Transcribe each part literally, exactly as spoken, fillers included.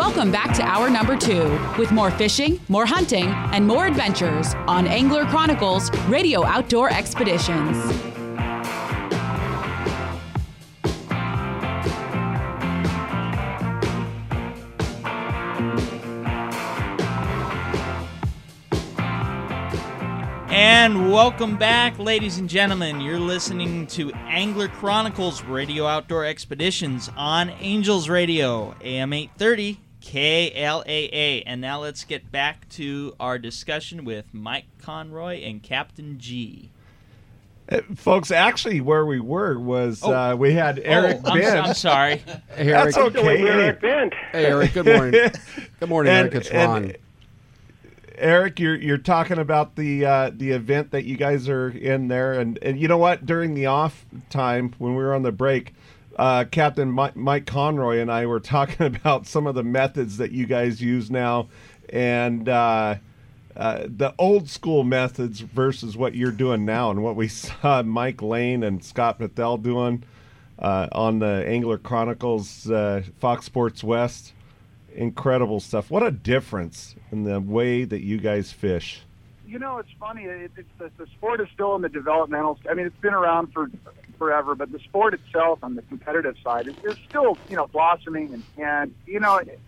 Welcome back to hour number two with more fishing, more hunting, and more adventures on Angler Chronicles Radio Outdoor Expeditions. And welcome back, ladies and gentlemen. You're listening to Angler Chronicles Radio Outdoor Expeditions on Angels Radio, A M eight thirty, K L A A. And now let's get back to our discussion with Mike Conroy and Captain G. Uh, folks, actually, where we were was Oh. uh, we had Eric oh, I'm, Bent. I'm sorry. Hey, Eric. That's okay. Eric Bent. Hey, Eric. Good morning. Good morning, And- Eric. It's and- Ron. Eric, you're you're talking about the uh, the event that you guys are in there, and, and you know what? During the off time when we were on the break, uh, Captain Mike, Mike Conroy and I were talking about some of the methods that you guys use now, and uh, uh, the old school methods versus what you're doing now, and what we saw Mike Lane and Scott Patel doing uh, on the Angler Chronicles uh, Fox Sports West. Incredible stuff. What a difference in the way that you guys fish. You know, it's funny. It, it's the, the sport is still in the developmental. I mean, it's been around for forever, but the sport itself on the competitive side is, is still, you know, blossoming. And, and you know, it,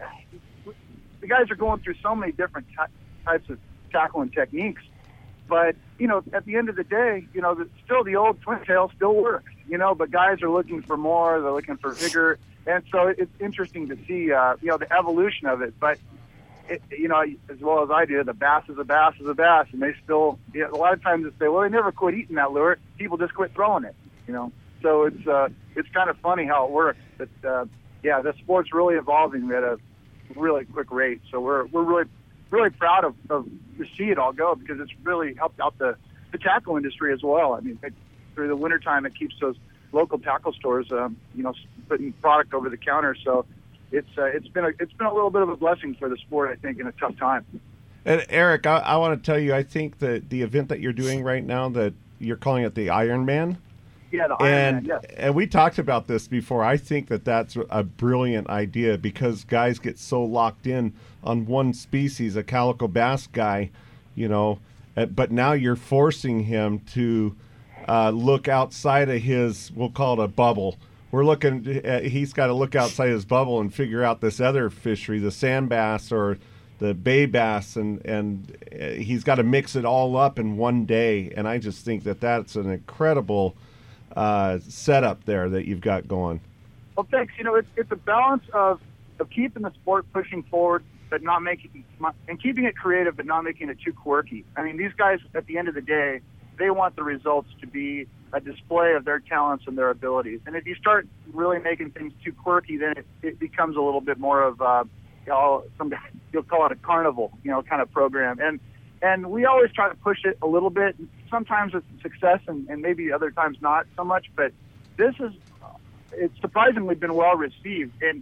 the guys are going through so many different ty- types of tackle and techniques. But, you know, at the end of the day, you know, the, still the old twin tail still works, you know, but guys are looking for more. They're looking for vigor. And so it's interesting to see, uh, you know, the evolution of it. But, it, you know, as well as I do, the bass is a bass is a bass. And they still, you know, a lot of times they say, well, they never quit eating that lure. People just quit throwing it, you know. So it's uh, it's kind of funny how it works. But, uh, yeah, the sport's really evolving at a really quick rate. So we're we're really, really proud of, of to see it all go because it's really helped out the, the tackle industry as well. I mean, it, through the wintertime, it keeps those local tackle stores, um, you know, putting product over the counter. So it's uh, it's been a it's been a little bit of a blessing for the sport, I think, in a tough time. And Eric, I, I want to tell you, I think that the event that you're doing right now, that you're calling it the Ironman, Yeah, the and Ironman, yes. and we talked about this before. I think that that's a brilliant idea because guys get so locked in on one species, a calico bass guy, you know, uh, but now you're forcing him to uh, look outside of his, we'll call it a bubble. We're looking, uh, he's got to look outside his bubble and figure out this other fishery, the sand bass or the bay bass, and, and uh, he's got to mix it all up in one day. And I just think that that's an incredible uh, setup there that you've got going. Well, thanks. You know, it's it's a balance of, of keeping the sport pushing forward, but not making and keeping it creative, but not making it too quirky. I mean, these guys, at the end of the day, they want the results to be a display of their talents and their abilities. And if you start really making things too quirky, then it, it becomes a little bit more of, uh, you know, some you'll call it a carnival, you know, kind of program. And and we always try to push it a little bit. Sometimes it's success, and, and maybe other times not so much. But this is it's surprisingly been well received. And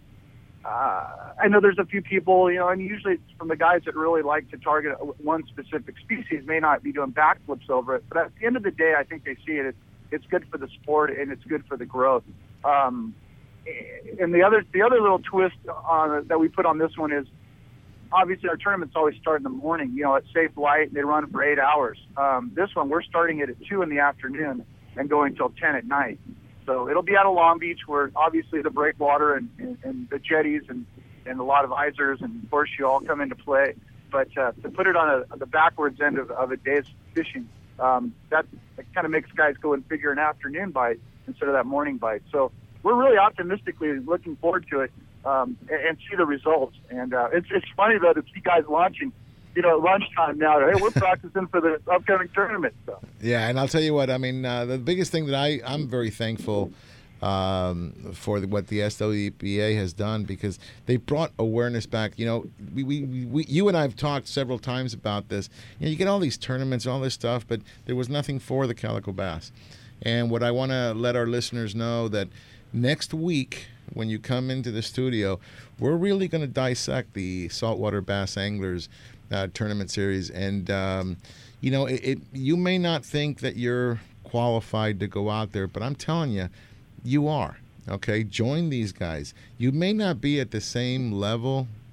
uh, I know there's a few people, you know, and usually it's from the guys that really like to target one specific species, may not be doing backflips over it. But at the end of the day, I think they see it. It's, it's good for the sport and it's good for the growth. Um, and the other the other little twist on that we put on this one is obviously our tournaments always start in the morning, you know, at safe light, and they run for eight hours. Um, this one, we're starting it at two in the afternoon and going till ten at night. So it'll be out of Long Beach, where obviously the breakwater and, and, and the jetties and, and a lot of isers and horseshoe all come into play. But uh, to put it on a, the backwards end of, of a day's fishing, um, that, that kind of makes guys go and figure an afternoon bite instead of that morning bite. So we're really optimistically looking forward to it um, and, and see the results. And uh, it's it's funny, though, to see guys launching, you know, at lunchtime now. Hey, we're practicing for the upcoming tournament. So. Yeah, and I'll tell you what, I mean, uh, the biggest thing that I, I'm very thankful um, for the, what the S W P A has done, because they brought awareness back. You know, we, we, we, you and I have talked several times about this. You know, you get all these tournaments, all this stuff, but there was nothing for the calico bass. And what I want to let our listeners know that next week, when you come into the studio, we're really going to dissect the saltwater bass anglers uh, tournament series. And, um, you know, it, it you may not think that you're qualified to go out there, but I'm telling you, you are. Okay, join these guys. You may not be at the same level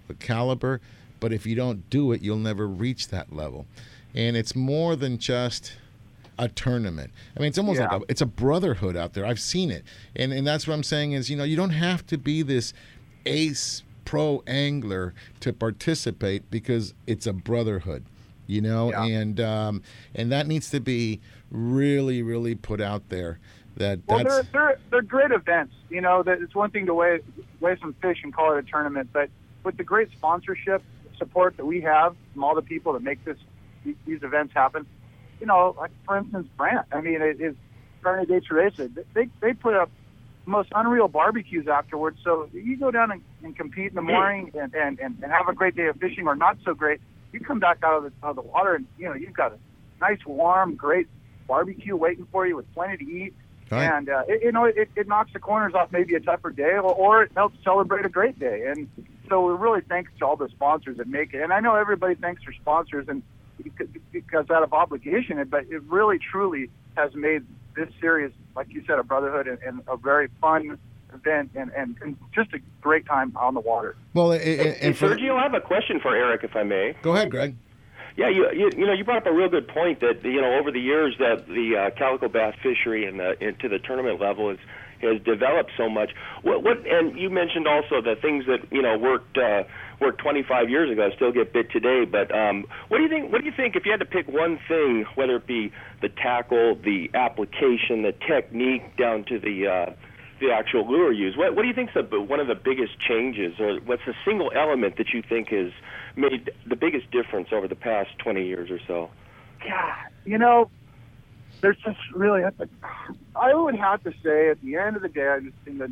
caliber, but if you don't do it, you'll never reach that level. And it's more than just a tournament. I mean, it's almost Yeah. like a, it's a brotherhood out there. I've seen it. And and that's what I'm saying is, you know, you don't have to be this ace pro angler to participate because it's a brotherhood, you know, Yeah. and um, and that needs to be really, really put out there. That Well, that's they're, they're they're great events. You know, that it's one thing to weigh weigh some fish and call it a tournament, but with the great sponsorship support that we have from all the people that make this these events happen, you know, like for instance, Brant. I mean, it is Carne de Teresa. They they put up the most unreal barbecues afterwards. So you go down and, and compete in the morning and, and, and, and have a great day of fishing, or not so great. You come back out of the out of the water and you know you've got a nice, warm, great barbecue waiting for you with plenty to eat. Right. And, uh, it, you know, it, it knocks the corners off maybe a tougher day, or, or it helps celebrate a great day. And so we're really thanks to all the sponsors that make it. And I know everybody thanks their sponsors and because out of obligation, but it really, truly has made this series, like you said, a brotherhood and, and a very fun event and, and, and just a great time on the water. well. And, Hey, and for, Sergio, I have a question for Eric, if I may. go ahead, Greg. Yeah, you, you you know you brought up a real good point that you know over the years that the uh, calico bass fishery and the into the tournament level has has developed so much. What what and you mentioned also the things that you know worked uh, worked twenty-five years ago still get bit today. But um, what do you think? What do you think if you had to pick one thing, whether it be the tackle, the application, the technique, down to the uh, the actual lure use? What what do you think is the, one of the biggest changes, or what's the single element that you think has made the biggest difference over the past twenty years or so? God, you know, there's just really, I would have to say at the end of the day, I just in the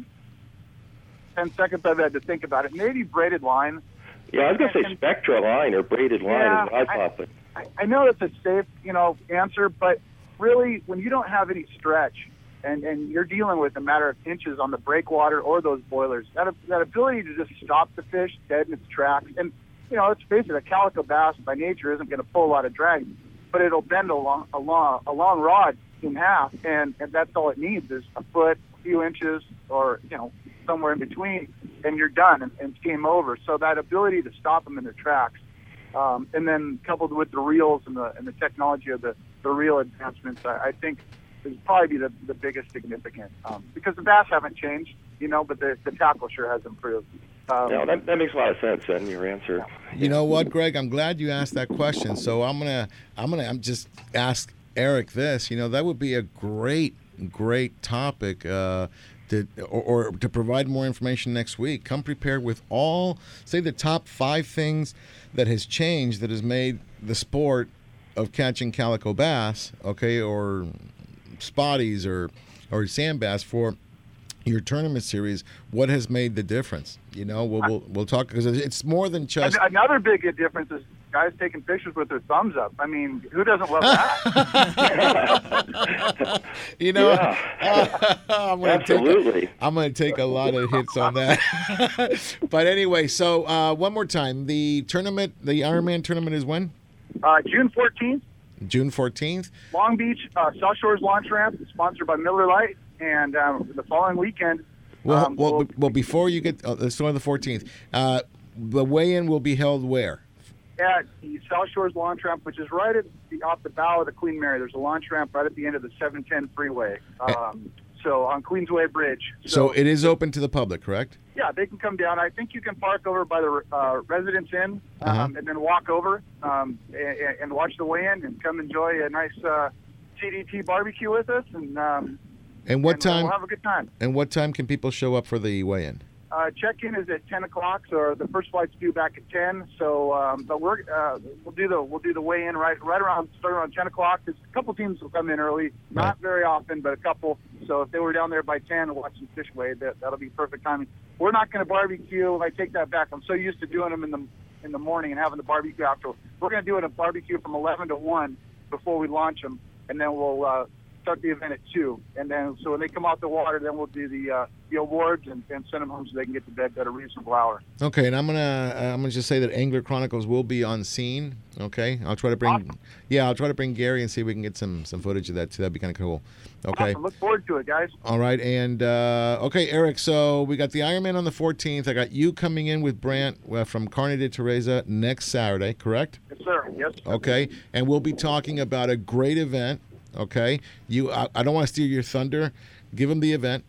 ten seconds I've had to think about it, maybe braided line. Yeah, I was going to say And- Spectra line or braided line Yeah, is what I I- thought, but I, I know that's a safe, you know, answer, but really, when you don't have any stretch and, and you're dealing with a matter of inches on the breakwater or those boilers, that that ability to just stop the fish dead in its tracks, and you know, let's face it, a calico bass by nature isn't going to pull a lot of drag, but it'll bend a long, a long, a long rod in half, and, and that's all it needs is a foot, a few inches, or you know, somewhere in between, and you're done, and, and it's game over. So that ability to stop them in their tracks. Um, and then coupled with the reels and the and the technology of the, the reel advancements, I, I think is probably the, the biggest significant. Um, because the bass haven't changed, you know, but the, the tackle sure has improved. Um, no, that, that makes a lot of sense in your answer. You know what, Greg? I'm glad you asked that question. So I'm gonna, I'm gonna, I'm just ask Eric this. You know, that would be a great, great topic. Uh, to, or, or to provide more information next week. Come prepared with all, say, the top five things that has changed that has made the sport of catching calico bass, okay, or spotties or or sand bass for your tournament series. What has made the difference? You know, we'll we'll, we'll talk because it's more than just. An- Another big difference is guys taking pictures with their thumbs up. I mean, who doesn't love that? You know, Yeah. I'm gonna Absolutely. Take a, I'm going to take a lot of hits on that. But anyway, so uh, one more time, the tournament, the Ironman tournament is when? uh, June fourteenth, June fourteenth. Long Beach, uh, South Shores Launch Ramp, sponsored by Miller Lite. And um, the following weekend, Well, um, well, we'll- well, before you get, uh, let's go on the fourteenth. Uh, the weigh-in will be held where? at the South Shores Launch Ramp, which is right at the, off the bow of the Queen Mary. There's a launch ramp right at the end of the seven ten freeway. Um, so on Queensway Bridge. So it is open to the public, correct? Yeah, they can come down. I think you can park over by the uh, Residence Inn um, Uh-huh. and then walk over um, and, and watch the weigh-in and come enjoy a nice uh, C D T barbecue with us. And, um, And what and, uh, time? We'll have a good time. And what time can people show up for the weigh-in? Uh, check-in is at ten o'clock, so the first flight's due back at ten. So, um, but we're uh, we'll do the we'll do the weigh-in right right around start around ten o'clock. There's a couple teams will come in early, not Right. very often, but a couple. So if they were down there by ten and watching fish weigh, that that'll be perfect timing. We're not going to barbecue. I take that back. I'm so used to doing them in the in the morning and having the barbecue after. We're going to do it a barbecue from eleven to one before we launch them, and then we'll uh, start the event at two, and then so when they come out the water, then we'll do the uh, the awards and, and send them home so they can get to bed at a reasonable hour. Okay, and I'm gonna uh, I'm gonna just say that Angler Chronicles will be on scene. Okay, I'll try to bring Awesome. yeah I'll try to bring Gary and see if we can get some some footage of that too. That'd be kind of cool. Okay. Awesome. Look forward to it, guys. All right, and uh, okay, Eric. So we got the Ironman on the fourteenth. I got you coming in with Brant uh, from Carne de Teresa next Saturday, correct? Yes, sir. Yes. Sir. Okay, and we'll be talking about a great event. Okay, you. I, I don't want to steal your thunder. Give them the event.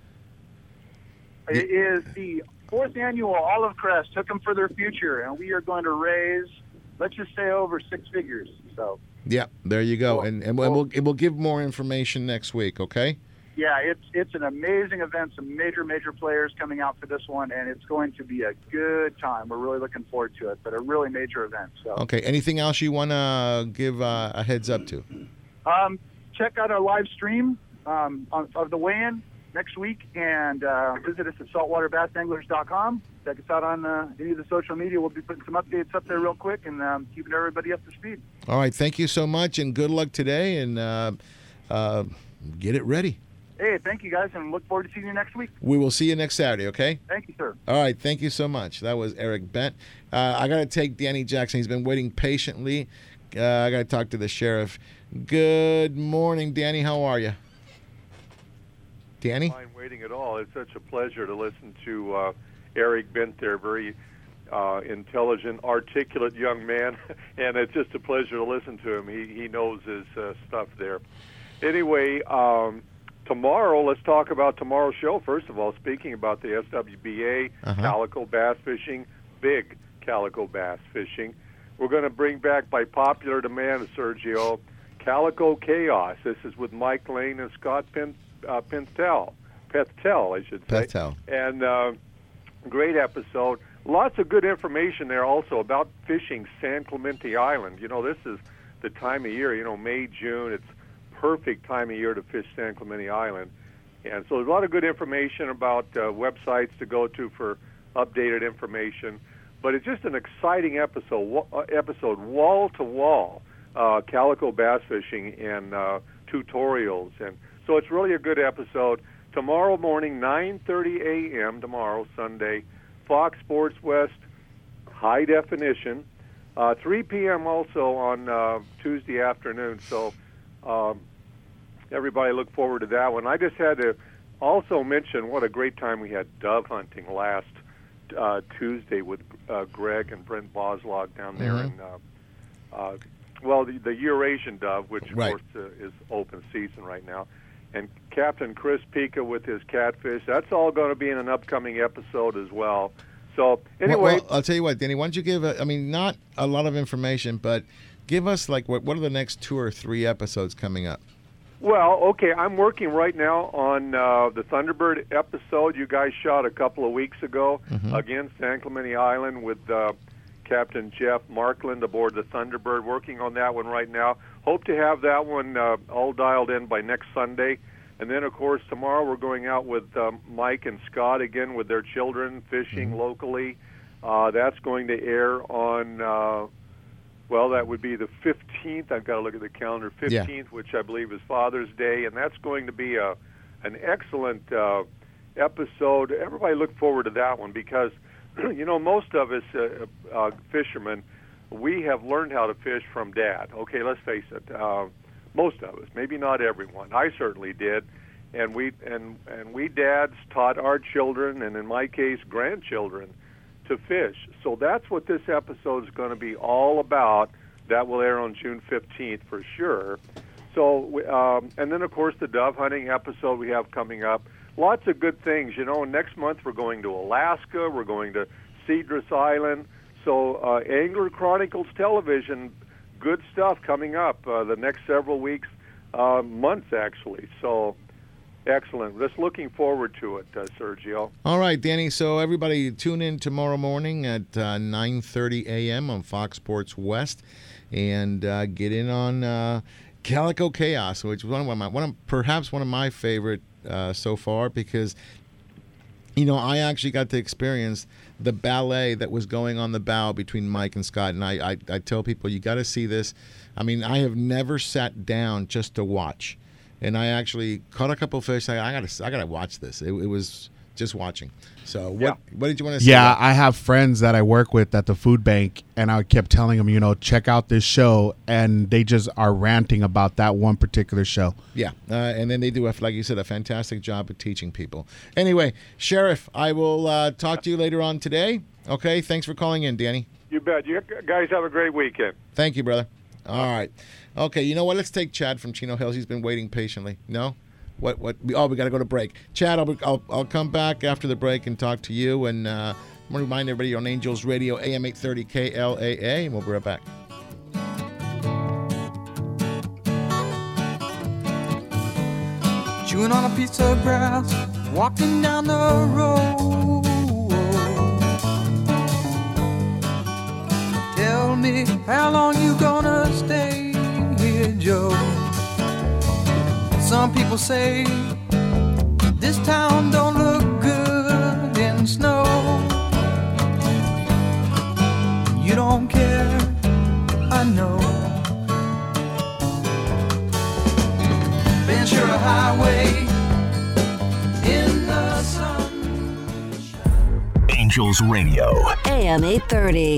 It is the fourth annual Olive Crest Took Them for Their Future, and we are going to raise, let's just say, over six figures. So. Yeah, there you go, Cool. and and we'll, we'll we'll give more information next week. Okay. Yeah, it's it's an amazing event. Some major major players coming out for this one, and it's going to be a good time. We're really looking forward to it. But a really major event. So. Okay. Anything else you want to give uh, a heads up to? Um, check out our live stream um, on, of the weigh-in next week, and uh, visit us at saltwater bass anglers dot com. Check us out on uh, any of the social media. We'll be putting some updates up there real quick and um, keeping everybody up to speed. All right. Thank you so much, and good luck today, and uh, uh, get it ready. Hey, thank you guys, and look forward to seeing you next week. We will see you next Saturday. Okay. Thank you, sir. All right. Thank you so much. That was Eric Bent. Uh, I got to take Danny Jackson. He's been waiting patiently. Uh, I got to talk to the sheriff. Good morning, Danny. How are you? Danny? Mind waiting at all. It's such a pleasure to listen to uh, Eric Bent there, very uh, intelligent, articulate young man, and it's just a pleasure to listen to him. He he knows his uh, stuff there. Anyway, um, tomorrow, let's talk about tomorrow's show. First of all, speaking about the S W B A, Uh-huh. calico bass fishing, big calico bass fishing. We're going to bring back, by popular demand, Sergio, Calico Chaos. This is with Mike Lane and Scott Pen, uh, Pentel, Pentel, I should say. Pentel. And uh, great episode. Lots of good information there also about fishing San Clemente Island. You know, this is the time of year, you know, May, June. It's perfect time of year to fish San Clemente Island. And so there's a lot of good information about uh, websites to go to for updated information. But it's just an exciting episode, wa- uh, episode wall to wall, uh, calico bass fishing and uh, tutorials, and so it's really a good episode. Tomorrow morning, nine thirty a.m. tomorrow, Sunday, Fox Sports West, high definition. Uh, three p.m. also on uh, Tuesday afternoon. So um, everybody look forward to that one. I just had to also mention what a great time we had dove hunting last Uh, Tuesday with uh, Greg and Brent Boslog down there Mhm. in, uh, uh, well, the, the Eurasian dove, which of Right. course uh, is open season right now, and Captain Chris Pica with his catfish. That's all going to be in an upcoming episode as well. So anyway, Well, well, I'll tell you what, Danny. Why don't you give? A, I mean, not a lot of information, but give us like what what are the next two or three episodes coming up? Well, okay, I'm working right now on uh, the Thunderbird episode you guys shot a couple of weeks ago Mhm. against San Clemente Island with uh, Captain Jeff Markland aboard the Thunderbird, working on that one right now. Hope to have that one uh, all dialed in by next Sunday. And then, of course, tomorrow we're going out with um, Mike and Scott again with their children fishing Mhm. locally. Uh, that's going to air on... Uh, Well, that would be the fifteenth. I've got to look at the calendar. fifteenth, which I believe is Father's Day, and that's going to be a an excellent uh, episode. Everybody look forward to that one because, you know, most of us uh, uh, fishermen, we have learned how to fish from Dad. Okay, let's face it. Uh, most of us, maybe not everyone. I certainly did, and we and and we dads taught our children, and in my case, grandchildren, to fish. So that's what this episode is going to be all about. That will air on June fifteenth for sure. So, um, and then of course the dove hunting episode we have coming up. Lots of good things. You know, next month we're going to Alaska. We're going to Cedros Island. So, uh, Angler Chronicles Television, good stuff coming up uh, the next several weeks, uh, months actually. So, excellent. Just looking forward to it, uh, Sergio. All right, Danny. So everybody tune in tomorrow morning at uh, nine thirty a.m. on Fox Sports West, and uh, get in on uh, Calico Chaos, which is one of my one of, perhaps one of my favorite uh, so far because you know I actually got to experience the ballet that was going on the bow between Mike and Scott, and I I, I tell people you got to see this. I mean, I have never sat down just to watch. and I actually caught a couple fish. I, I gotta I gotta watch this. It, it was just watching. So what Yeah. what did you want to say? Yeah, about- I have friends that I work with at the food bank, and I kept telling them, you know, check out this show, and they just are ranting about that one particular show. Yeah, uh, and then they do, a, like you said, a fantastic job of teaching people. Anyway, Sheriff, I will uh, talk to you later on today. Okay, thanks for calling in, Danny. You bet. You guys have a great weekend. Thank you, brother. All right. Okay, you know what? Let's take Chad from Chino Hills. He's been waiting patiently. No? What? What? Oh, we got to go to break. Chad, I'll, I'll I'll come back after the break and talk to you. And uh, I'm going to remind everybody you're on Angels Radio, A M eight thirty K L A A, and we'll be right back. Chewing on a piece of grass, walking down the road. Tell me, how long you gonna stay here, Joe? Some people say this town don't look good in snow. You don't care, I know. Ventura Highway in the sun. Angels Radio. A M eight thirty.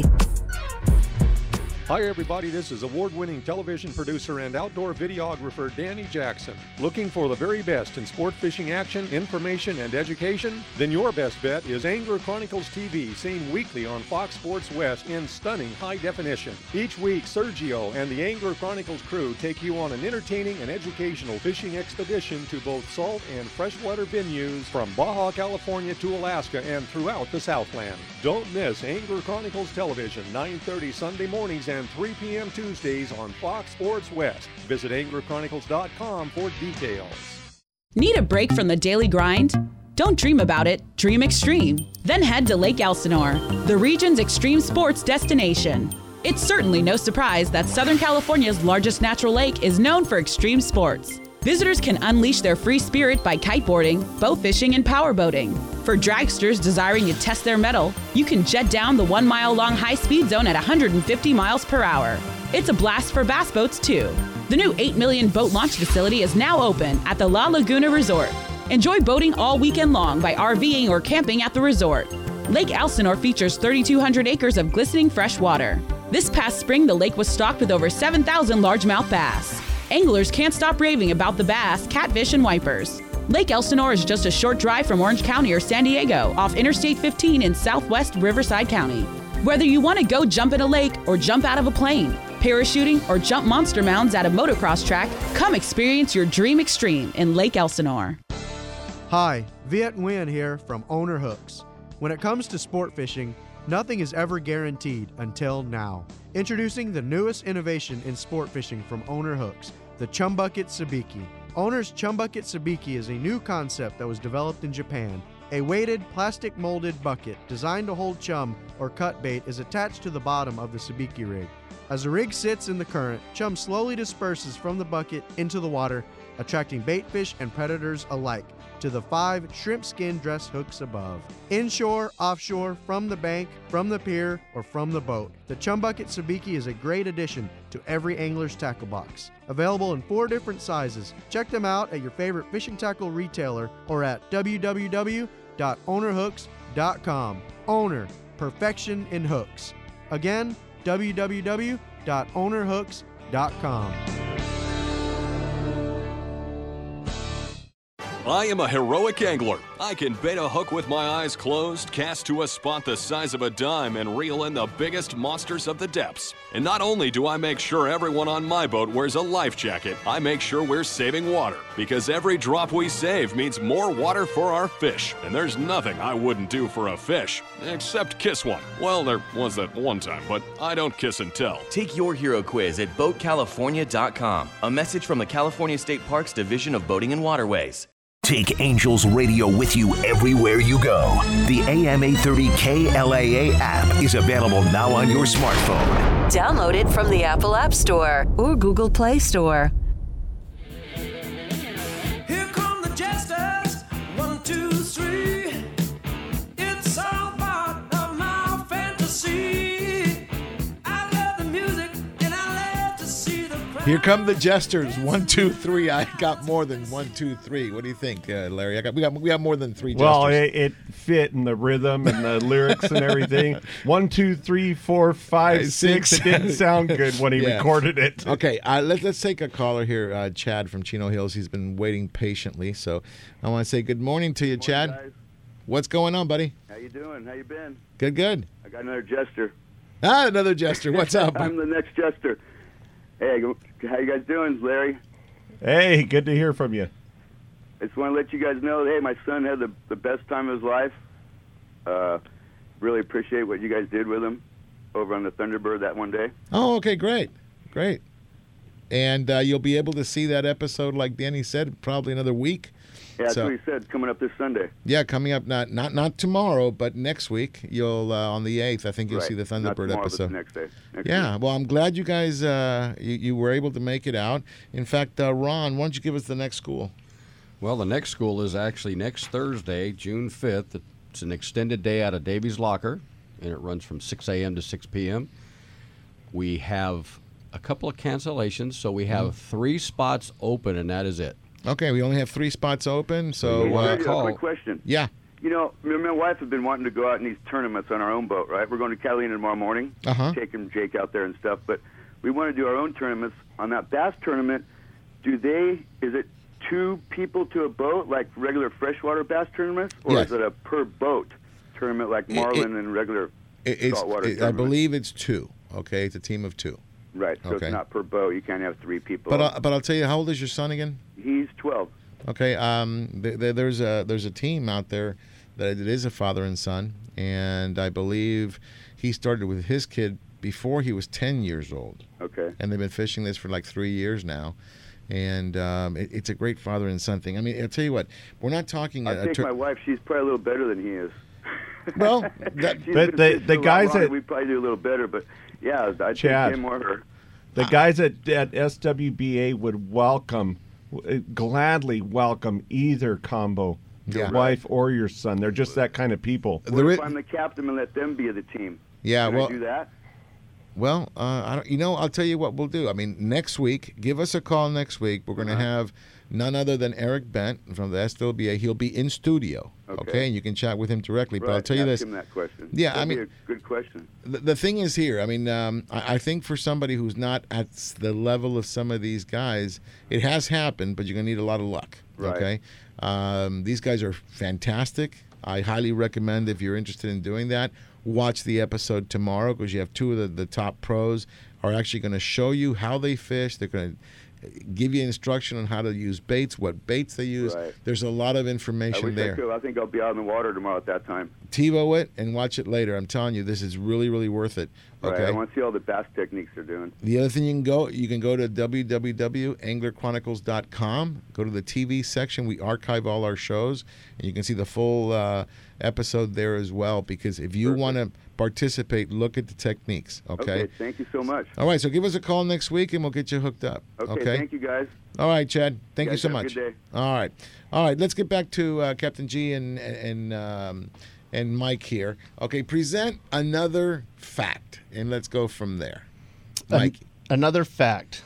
Hi everybody, this is award-winning television producer and outdoor videographer Danny Jackson. Looking for the very best in sport fishing action, information, and education? Then your best bet is Angler Chronicles T V, seen weekly on Fox Sports West in stunning high definition. Each week, Sergio and the Angler Chronicles crew take you on an entertaining and educational fishing expedition to both salt and freshwater venues from Baja, California to Alaska and throughout the Southland. Don't miss Angler Chronicles Television, nine thirty Sunday mornings and three p.m. Tuesdays on Fox Sports West. Visit angler chronicles dot com for details. Need a break from the daily grind? Don't dream about it, dream extreme. Then head to Lake Elsinore, the region's extreme sports destination. It's certainly no surprise that Southern California's largest natural lake is known for extreme sports. Visitors can unleash their free spirit by kiteboarding, bow fishing, and powerboating. For dragsters desiring to test their mettle, you can jet down the one-mile-long high-speed zone at one hundred fifty miles per hour. It's a blast for bass boats, too. The new eight million boat launch facility is now open at the La Laguna Resort. Enjoy boating all weekend long by RVing or camping at the resort. Lake Elsinore features thirty-two hundred acres of glistening fresh water. This past spring, the lake was stocked with over seven thousand largemouth bass. Anglers can't stop raving about the bass, catfish, and wipers. Lake Elsinore is just a short drive from Orange County or San Diego off Interstate fifteen in southwest Riverside County. Whether you want to go jump in a lake or jump out of a plane, parachuting, or jump monster mounds at a motocross track, come experience your dream extreme in Lake Elsinore. Hi, Viet Nguyen here from Owner Hooks. When it comes to sport fishing, nothing is ever guaranteed until now. Introducing the newest innovation in sport fishing from Owner Hooks, the Chum Bucket Sabiki. Owner's Chum Bucket Sabiki is a new concept that was developed in Japan. A weighted, plastic molded bucket designed to hold chum or cut bait is attached to the bottom of the Sabiki rig. As the rig sits in the current, chum slowly disperses from the bucket into the water, attracting bait fish and predators alike to the five shrimp skin dress hooks above. Inshore, offshore, from the bank, from the pier, or from the boat, the Chum Bucket Sabiki is a great addition to every angler's tackle box. Available in four different sizes. Check them out at your favorite fishing tackle retailer or at w w w dot owner hooks dot com. Owner, perfection in hooks. Again, w w w dot owner hooks dot com. I am a heroic angler. I can bait a hook with my eyes closed, cast to a spot the size of a dime, and reel in the biggest monsters of the depths. And not only do I make sure everyone on my boat wears a life jacket, I make sure we're saving water. Because every drop we save means more water for our fish. And there's nothing I wouldn't do for a fish, except kiss one. Well, there was that one time, but I don't kiss and tell. Take your hero quiz at boat california dot com. A message from the California State Parks Division of Boating and Waterways. Take Angels Radio with you everywhere you go. The A M eight thirty K L A A app is available now on your smartphone. Download it from the Apple App Store or Google Play Store. Here come the jesters, one, two, three. It's all part of my fantasy. I love the music and I love to see the crowd. Here come the jesters. One, two, three. I got more than one, two, three. What do you think, uh, Larry? I got we got we got more than three. Well, jesters. it, it fit in the rhythm and the lyrics and everything. One, two, three, four, five, six. It didn't sound good when he Yeah. recorded it. Okay, uh, let's let's take a caller here, uh, Chad from Chino Hills. He's been waiting patiently, so I want to say good morning to you, Chad. guys. What's going on, buddy? How you doing? How you been? Good, good. I got another jester. Ah, another jester. What's up? I'm the next jester. Hey, go- how you guys doing, Larry? Hey, good to hear from you. I just want to let you guys know, hey, my son had the, the best time of his life. Uh, really appreciate what you guys did with him over on the Thunderbird that one day. Oh, okay, great, great. And uh, you'll be able to see that episode, like Danny said, probably another week. Yeah, that's So- what he said, coming up this Sunday. Yeah, coming up not not not tomorrow, but next week. You'll uh, on the eighth. I think you'll Right. see the Not Thunderbird tomorrow, but episode. the next day. Next yeah, week. well, I'm glad you guys uh, you, you were able to make it out. In fact, uh, Ron, why don't you give us the next school? Well, the next school is actually next Thursday, June fifth. It's an extended day out of Davies Locker, and it runs from six a.m. to six p.m. We have a couple of cancellations, so we have Mhm. three spots open, and that is it. Okay, we only have three spots open, so Hey, uh, Sergio, a quick question. Yeah. You know, me and my wife have been wanting to go out in these tournaments on our own boat, right? We're going to Catalina tomorrow morning, Uh-huh. taking Jake out there and stuff. But we want to do our own tournaments. On that bass tournament, do they, is it two people to a boat, like regular freshwater bass tournaments? Or Yes. is it a per boat tournament like It- marlin it- and regular It- it's, saltwater it- I tournament? believe it's two. Okay, it's a team of two. Right, so Okay. it's not per boat. You can't have three people. But uh, but I'll tell you, how old is your son again? He's twelve. Okay, um, th- th- there's a there's a team out there that it is a father and son, and I believe he started with his kid before he was ten years old. Okay. And they've been fishing this for like three years now, and um, it, it's a great father and son thing. I mean, I'll tell you what, we're not talking. I a, a think tur- my wife, she's probably a little better than he is. Well, that, She's But been the- fishing the a lot guys longer. that- we probably do a little better, but yeah, I'd Chad. take him or her. The guys at, at S W B A would welcome, w- gladly welcome either combo, your Yeah. wife or your son. They're just that kind of people. What if I'm the captain and let them be the team? Yeah, Can well- I do that? Well, uh, I don't, you know, I'll tell you what we'll do. I mean, next week, give us a call next week. We're going to Uh-huh. have none other than Eric Bent from the S W B A. He'll be in studio, okay, Okay. and you can chat with him directly. But Right, I'll tell you ask this. him that question. Yeah, That'd I be mean- a good question. The, the thing is here, I mean, um, I, I think for somebody who's not at s- the level of some of these guys, it has happened, but you're going to need a lot of luck. Right. Okay? Um, these guys are fantastic. I highly recommend, if you're interested in doing that, watch the episode tomorrow, because you have two of the, the top pros are actually going to show you how they fish. They're going to give you instruction on how to use baits, what baits they use. Right. There's a lot of I information wish I there. could. I think I'll be out in the water tomorrow at that time. TiVo it and watch it later. I'm telling you, this is really, really worth it. Okay. Right. I want to see all the bass techniques they're doing. The other thing you can go, you can go to w w w dot angler chronicles dot com. Go to the T V section. We archive all our shows, and you can see the full uh, episode there as well. Because if you want to participate, look at the techniques. Okay? Okay. Thank you so much. All right. So give us a call next week, and we'll get you hooked up. Okay. Okay. Thank you, guys. All right, Chad. Thank you guys so have a much. good day. All right. All right. Let's get back to uh, Captain G and and um, and Mike here. Okay. Present another fact, and let's go from there. Mike. An- another fact.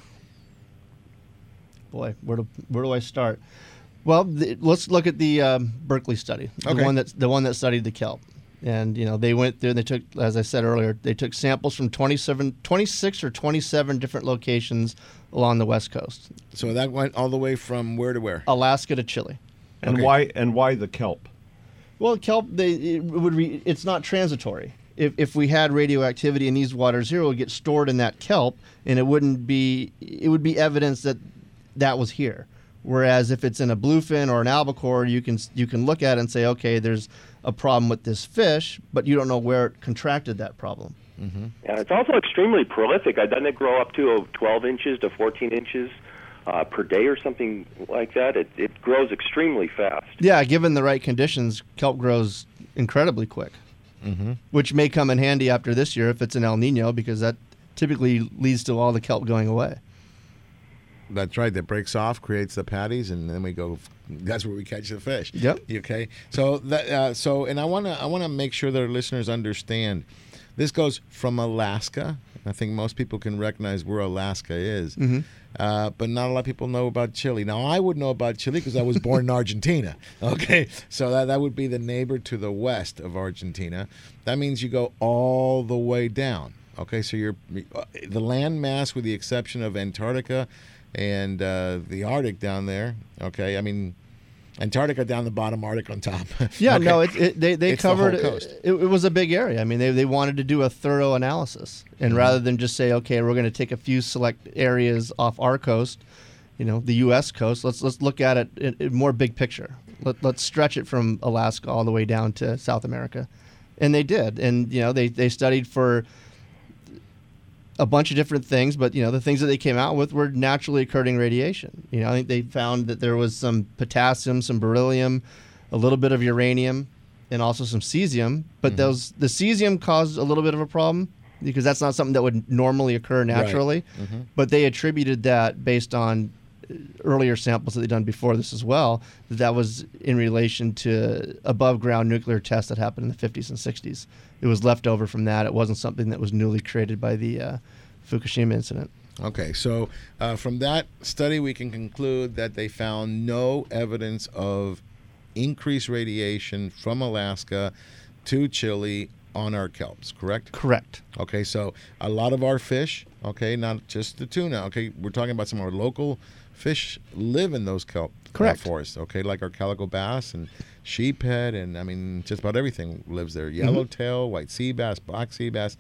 Boy, where do where do I start? Well, the, let's look at the um, Berkeley study, the Okay. one that's the one that studied the kelp. And you know they went through and they took, as I said earlier, they took samples from twenty-seven, twenty-six or twenty-seven different locations along the West Coast, So that went all the way from where to where? Alaska to Chile. And Okay. why and why the kelp? Well, kelp, they it would re, it's not transitory. If if we had radioactivity in these waters here, it would get stored in that kelp, and it wouldn't be it would be evidence that that was here. Whereas if it's in a bluefin or an albacore, you can you can look at it and say, okay, there's a problem with this fish, but you don't know where it contracted that problem. Mm-hmm. Yeah, it's also extremely prolific. Uh, Doesn't it grow up to uh, twelve inches to fourteen inches uh, per day or something like that? It, it grows extremely fast. Yeah, given the right conditions, kelp grows incredibly quick, Mm-hmm. which may come in handy after this year if it's an El Nino, because that typically leads to all the kelp going away. That's right. That breaks off, creates the patties, and then we go. That's where we catch the fish. Yep. Okay. So that. Uh, so, and I want to. I want to make sure that our listeners understand. This goes from Alaska, I think most people can recognize where Alaska is. Mhm. Uh, but not a lot of people know about Chile. Now, I would know about Chile because I was born in Argentina. Okay, so that, that would be the neighbor to the west of Argentina. That means you go all the way down. Okay, so you're the land mass, with the exception of Antarctica and uh, the Arctic down there. Okay, I mean, Antarctica down the bottom, Arctic on top. Yeah, Okay. no, it, it, they they It's the covered whole coast. It, it was a big area. I mean, they they wanted to do a thorough analysis, and Mhm. rather than just say, okay, we're going to take a few select areas off our coast, you know, the U S coast. Let's let's look at it in, in more big picture. Let, let's stretch it from Alaska all the way down to South America, and they did. And you know, they they studied for a bunch of different things, but you know, the things that they came out with were naturally occurring radiation. You know, I think they found that there was some potassium, some beryllium, a little bit of uranium, and also some cesium. But Mhm. those the cesium caused a little bit of a problem because that's not something that would normally occur naturally. Mhm. But they attributed that based on earlier samples that they'd done before this as well, that that was in relation to above ground nuclear tests that happened in the fifties and sixties. It was left over from that. It wasn't something that was newly created by the uh, Fukushima incident. Okay, so uh, from that study, we can conclude that they found no evidence of increased radiation from Alaska to Chile on our kelps, correct? Correct. Okay, so a lot of our fish, okay, not just the tuna, okay, we're talking about some of our local fish live in those kelp uh, Correct. forests, okay, like our calico bass and sheephead, and I mean, just about everything lives there. Yellowtail, white sea bass, black sea bass.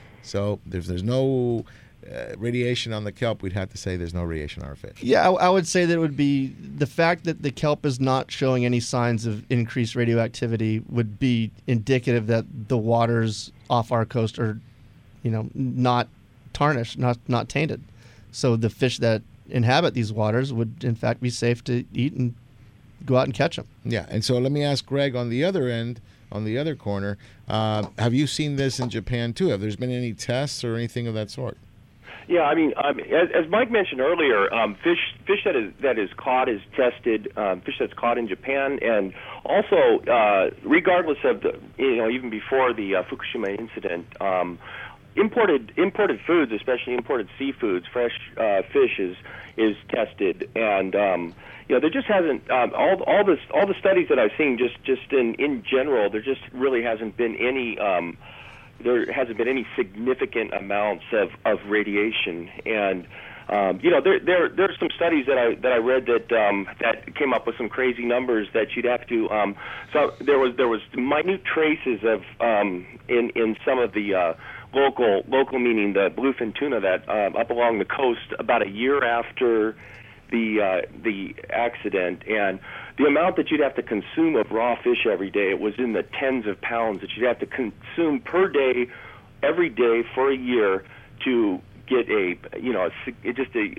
So if there's no uh, radiation on the kelp, we'd have to say there's no radiation on our fish. Yeah, I, I would say that it would be the fact that the kelp is not showing any signs of increased radioactivity would be indicative that the waters off our coast are, you know, not tarnished, not not tainted. So the fish that inhabit these waters would, in fact, be safe to eat and go out and catch them. Yeah, and so let me ask Greg on the other end, on the other corner, uh, have you seen this in Japan too? Have there been any tests or anything of that sort? Yeah, I mean, um, as, as Mike mentioned earlier, um, fish fish that is that is caught is tested. Um, fish that's caught in Japan, and also uh, regardless of the, you know, even before the uh, Fukushima incident, um, imported imported foods, especially imported seafoods, fresh uh, fish is is tested, and um, you know, there just hasn't um, all all this all the studies that I've seen just just in in general, there just really hasn't been any. Um, there hasn't been any significant amounts of, of radiation, and um, you know there there there's some studies that I that I read that um, that came up with some crazy numbers that you'd have to. Um, so there was there was minute traces of um, in in some of the uh, local local meaning the bluefin tuna that um, up along the coast about a year after the uh, the accident, and the amount that you'd have to consume of raw fish every day, it was in the tens of pounds that you'd have to consume per day, every day for a year to get a, you know, a, sig- just a,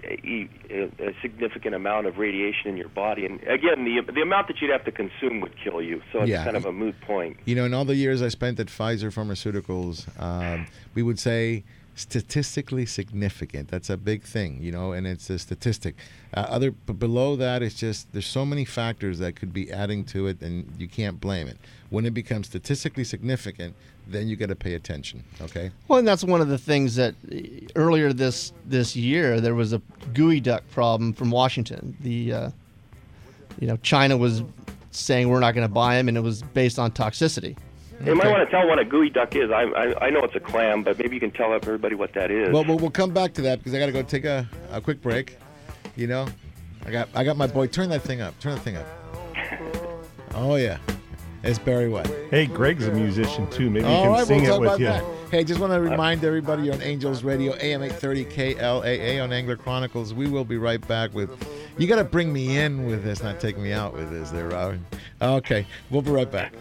a, a significant amount of radiation in your body. And again, the the amount that you'd have to consume would kill you. So it's Yeah. kind of a moot point. You know, in all the years I spent at Pfizer Pharmaceuticals, um, we would say statistically significant. That's a big thing, you know, and it's a statistic. Uh, other, but below that, it's just there's so many factors that could be adding to it, and you can't blame it. When it becomes statistically significant, then you got to pay attention. Okay. Well, and that's one of the things that uh, earlier this this year there was a gooey duck problem from Washington. The uh, you know, China was saying we're not going to buy them, and it was based on toxicity. You might want to tell what a gooey duck is. I, I I know it's a clam, but maybe you can tell everybody what that is. Well, we'll, we'll come back to that because I got to go take a, a quick break. You know, I got I got my boy. Turn that thing up. Turn that thing up. Oh yeah, it's Barry White. Hey, Greg's a musician too. Maybe you All can right, sing we'll it talk with about you. that. Hey, just want to remind everybody you're on Angels Radio, A M eight thirty K L A A on Angler Chronicles. We will be right back with. You got to bring me in with this, not take me out with this, there, Robin. Okay, we'll be right back.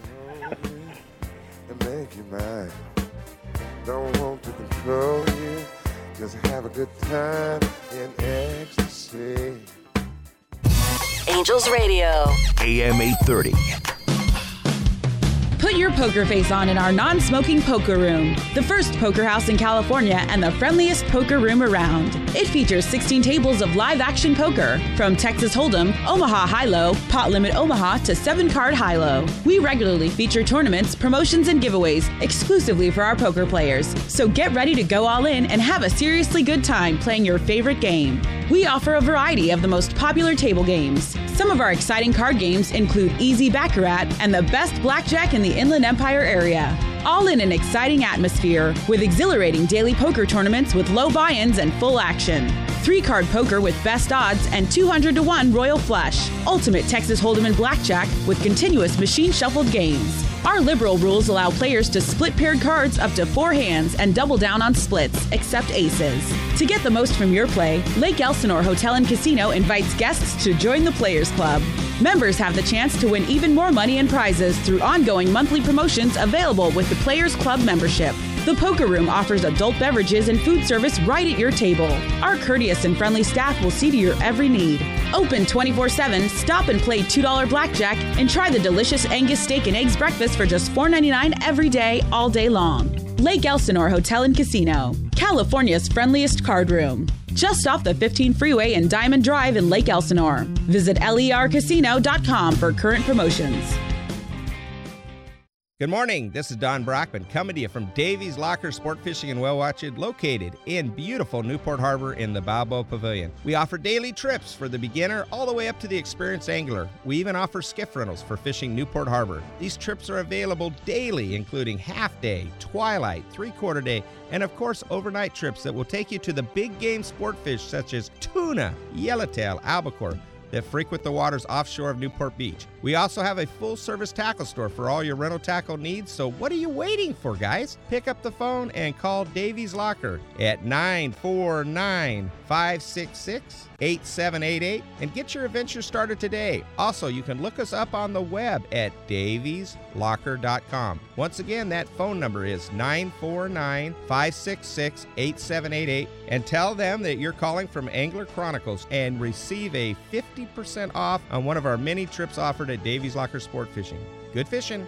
Make you mine. Don't want to control you. Just have a good time in ecstasy. Angels Radio. A M eight thirty. Put your poker face on in our non-smoking poker room, the first poker house in California and the friendliest poker room around. It features sixteen tables of live-action poker, from Texas Hold'em, Omaha High-Low, Pot Limit Omaha to seven-card High-Low. We regularly feature tournaments, promotions, and giveaways exclusively for our poker players. So get ready to go all in and have a seriously good time playing your favorite game. We offer a variety of the most popular table games. Some of our exciting card games include Easy Baccarat and the best blackjack in the Inland Empire area. All in an exciting atmosphere with exhilarating daily poker tournaments with low buy-ins and full action. Three-card poker with best odds and two hundred to one Royal Flush. Ultimate Texas Hold'em and Blackjack with continuous machine-shuffled games. Our liberal rules allow players to split paired cards up to four hands and double down on splits, except aces. To get the most from your play, Lake Elsinore Hotel and Casino invites guests to join the Players Club. Members have the chance to win even more money and prizes through ongoing monthly promotions available with the Players Club membership. The Poker Room offers adult beverages and food service right at your table. Our courteous and friendly staff will see to your every need. Open twenty-four seven, stop and play two dollar blackjack, and try the delicious Angus steak and eggs breakfast for just four ninety-nine every day, all day long. Lake Elsinore Hotel and Casino, California's friendliest card room. Just off the fifteen freeway and Diamond Drive in Lake Elsinore. Visit ler casino dot com for current promotions. Good morning. This is Don Brockman coming to you from Davies Locker Sport Fishing and Whale Watching, located in beautiful Newport Harbor in the Balboa Pavilion. We offer daily trips for the beginner all the way up to the experienced angler. We even offer skiff rentals for fishing Newport Harbor. These trips are available daily, including half day, twilight, three-quarter day, and of course overnight trips that will take you to the big game sport fish such as tuna, yellowtail, albacore, that frequent the waters offshore of Newport Beach. We also have a full-service tackle store for all your rental tackle needs, so what are you waiting for, guys? Pick up the phone and call Davies Locker at nine four nine, five six six, eight seven eight eight and get your adventure started today. Also, you can look us up on the web at davies locker dot com. Once again, that phone number is nine four nine, five six six, eight seven eight eight and tell them that you're calling from Angler Chronicles and receive a fifty percent off on one of our many trips offered at Davies Locker Sport Fishing. Good fishing.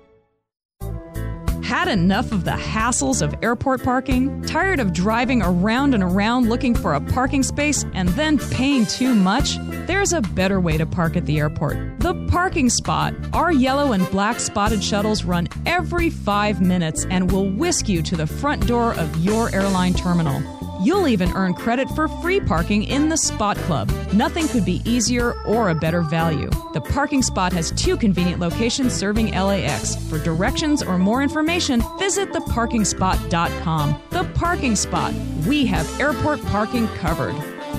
Had enough of the hassles of airport parking? Tired of driving around and around looking for a parking space and then paying too much? There's a better way to park at the airport. The Parking Spot. Our yellow and black spotted shuttles run every five minutes and will whisk you to the front door of your airline terminal. You'll even earn credit for free parking in the Spot Club. Nothing could be easier or a better value. The Parking Spot has two convenient locations serving L A X. For directions or more information, visit the parking spot dot com. The Parking Spot. We have airport parking covered.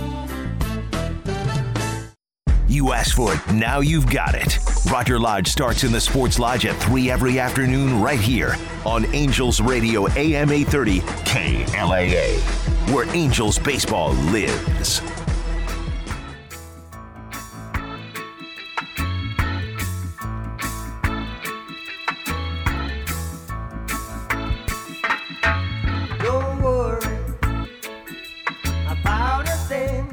You asked for it, now you've got it. Roger Lodge starts in the Sports Lodge at three every afternoon right here on Angels Radio A M eight thirty K L A A, where Angels baseball lives. Don't worry about a thing.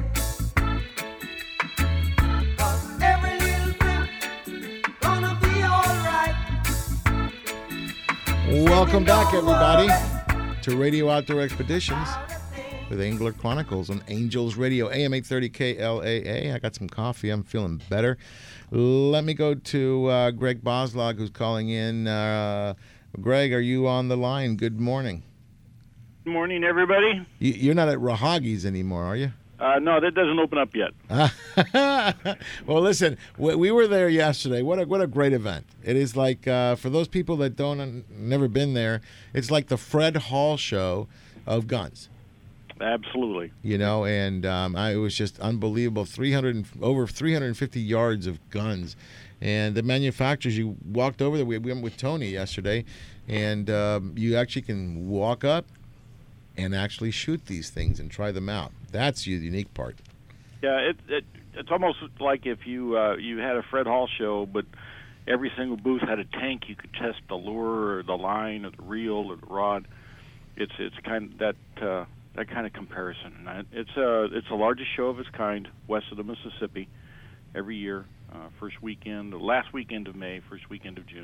Welcome back, everybody, to Radio Outdoor Expeditions with Angler Chronicles on Angels Radio, A M eight thirty K L A A. I got some coffee. I'm feeling better. Let me go to uh, Greg Boslog, who's calling in. Uh, Greg, are you on the line? Good morning. Good morning, everybody. You, you're not at Rahagi's anymore, are you? Uh, no, that doesn't open up yet. Well, listen, we, we were there yesterday. What a what a great event! It is like uh, for those people that don't uh, never been there, it's like the Fred Hall show of guns. Absolutely. You know, and um, I, it was just unbelievable. three hundred over three hundred fifty yards of guns, and the manufacturers. You walked over there. We, we went with Tony yesterday, and um, you actually can walk up and actually shoot these things and try them out. That's the unique part. Yeah, it, it it's almost like if you uh, you had a Fred Hall show, but every single booth had a tank. You could test the lure, or the line, or the reel, or the rod. It's it's kind of that uh, that kind of comparison. And it's uh it's the largest show of its kind west of the Mississippi every year. Uh, first weekend, last weekend of May, first weekend of June.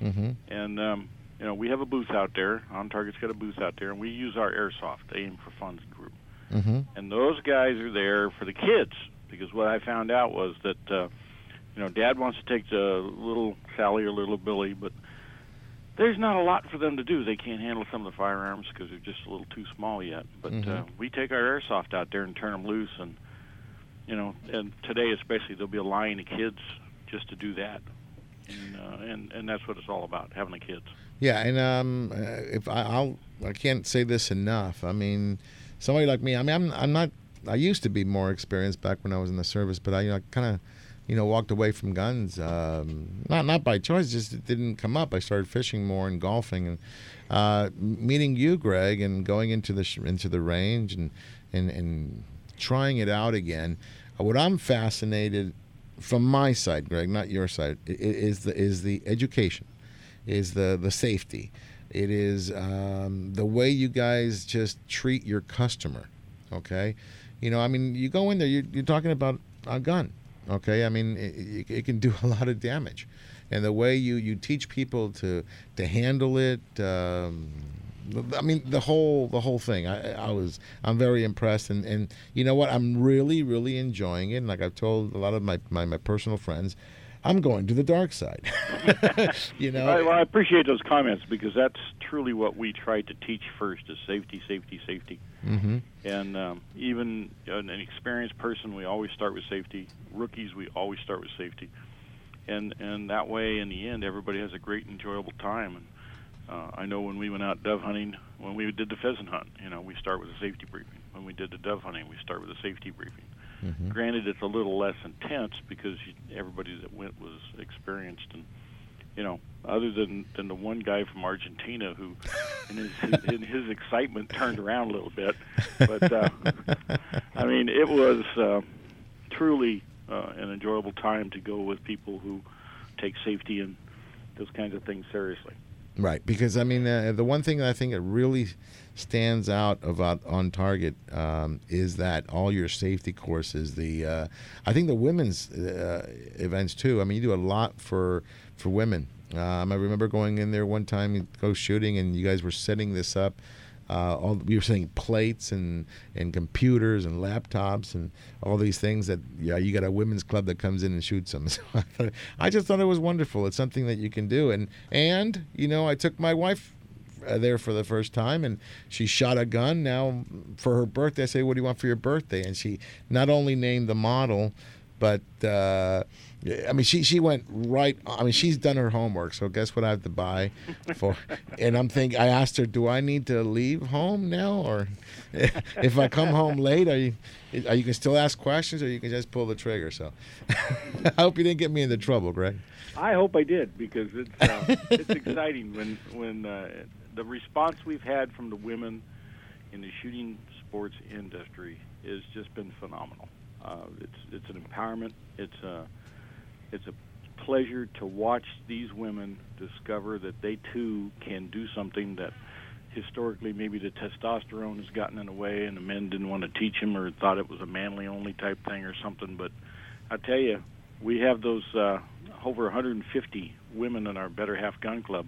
Mm-hmm. And um, you know, we have a booth out there. On Target's got a booth out there, and we use our Airsoft Aim for Funds group. Mm-hmm. And those guys are there for the kids, because what I found out was that uh, you know, Dad wants to take the little Sally or little Billy, but there's not a lot for them to do. They can't handle some of the firearms because they're just a little too small yet. But Mm-hmm. uh, we take our Airsoft out there and turn them loose, and you know, and today especially there'll be a line of kids just to do that, and uh, and and that's what it's all about, having the kids. Yeah, and um, uh, if I, I'll, I can't say this enough. I mean, somebody like me. I mean, I'm, I'm not. I used to be more experienced back when I was in the service, but I, you know, kind of, you know, walked away from guns. Um, not not by choice, just it didn't come up. I started fishing more and golfing, and uh, meeting you, Greg, and going into the sh- into the range and and and trying it out again. What I'm fascinated from my side, Greg, not your side, i- is the is the education. Is the, the safety. It is um, the way you guys just treat your customer, okay? You know, I mean, you go in there, you're, you're talking about a gun, okay? I mean, it, it can do a lot of damage. And the way you, you teach people to to handle it, um, I mean, the whole the whole thing. I, I was I'm very impressed, and, and you know what? I'm really really enjoying it. And like I've told a lot of my, my, my personal friends, I'm going to the dark side. You know. Well, I appreciate those comments, because that's truly what we try to teach first: is safety, safety, safety. Mm-hmm. And um, even an experienced person, we always start with safety. Rookies, we always start with safety. And and that way, in the end, everybody has a great, enjoyable time. And uh, I know when we went out dove hunting, when we did the pheasant hunt, you know, we start with a safety briefing. When we did the dove hunting, we start with a safety briefing. Mm-hmm. Granted, it's a little less intense because you, everybody that went was experienced, and you know, other than, than the one guy from Argentina who, in his, in his excitement, turned around a little bit. But uh, I mean, it was uh, truly uh, an enjoyable time to go with people who take safety and those kinds of things seriously. Right, because I mean, uh, the one thing that I think that really stands out about On Target um, is that all your safety courses, the uh, I think the women's uh, events too. I mean, you do a lot for for women. Um, I remember going in there one time, you go shooting, and you guys were setting this up. Uh, all we were setting plates and, and computers and laptops and all these things that yeah you got a women's club that comes in and shoots them. So I, thought, I just thought it was wonderful. It's something that you can do, and and you know I took my wife uh, there for the first time, and she shot a gun. Now for her birthday, I say, "What do you want for your birthday?" And she not only named the model, but uh, I mean, she she went right. I mean, she's done her homework. So guess what I have to buy for? And I'm thinking. I asked her, do I need to leave home now, or if I come home late, are you are you can still ask questions, or you can just pull the trigger? So I hope you didn't get me into trouble, Greg. I hope I did, because it's uh, it's exciting when when uh, the response we've had from the women in the shooting sports industry has just been phenomenal. Uh, it's it's an empowerment. It's a it's a pleasure to watch these women discover that they too can do something that historically maybe the testosterone has gotten in the way, and the men didn't want to teach them or thought it was a manly only type thing or something. But I tell you, we have those uh, over one hundred fifty women in our Better Half Gun Club,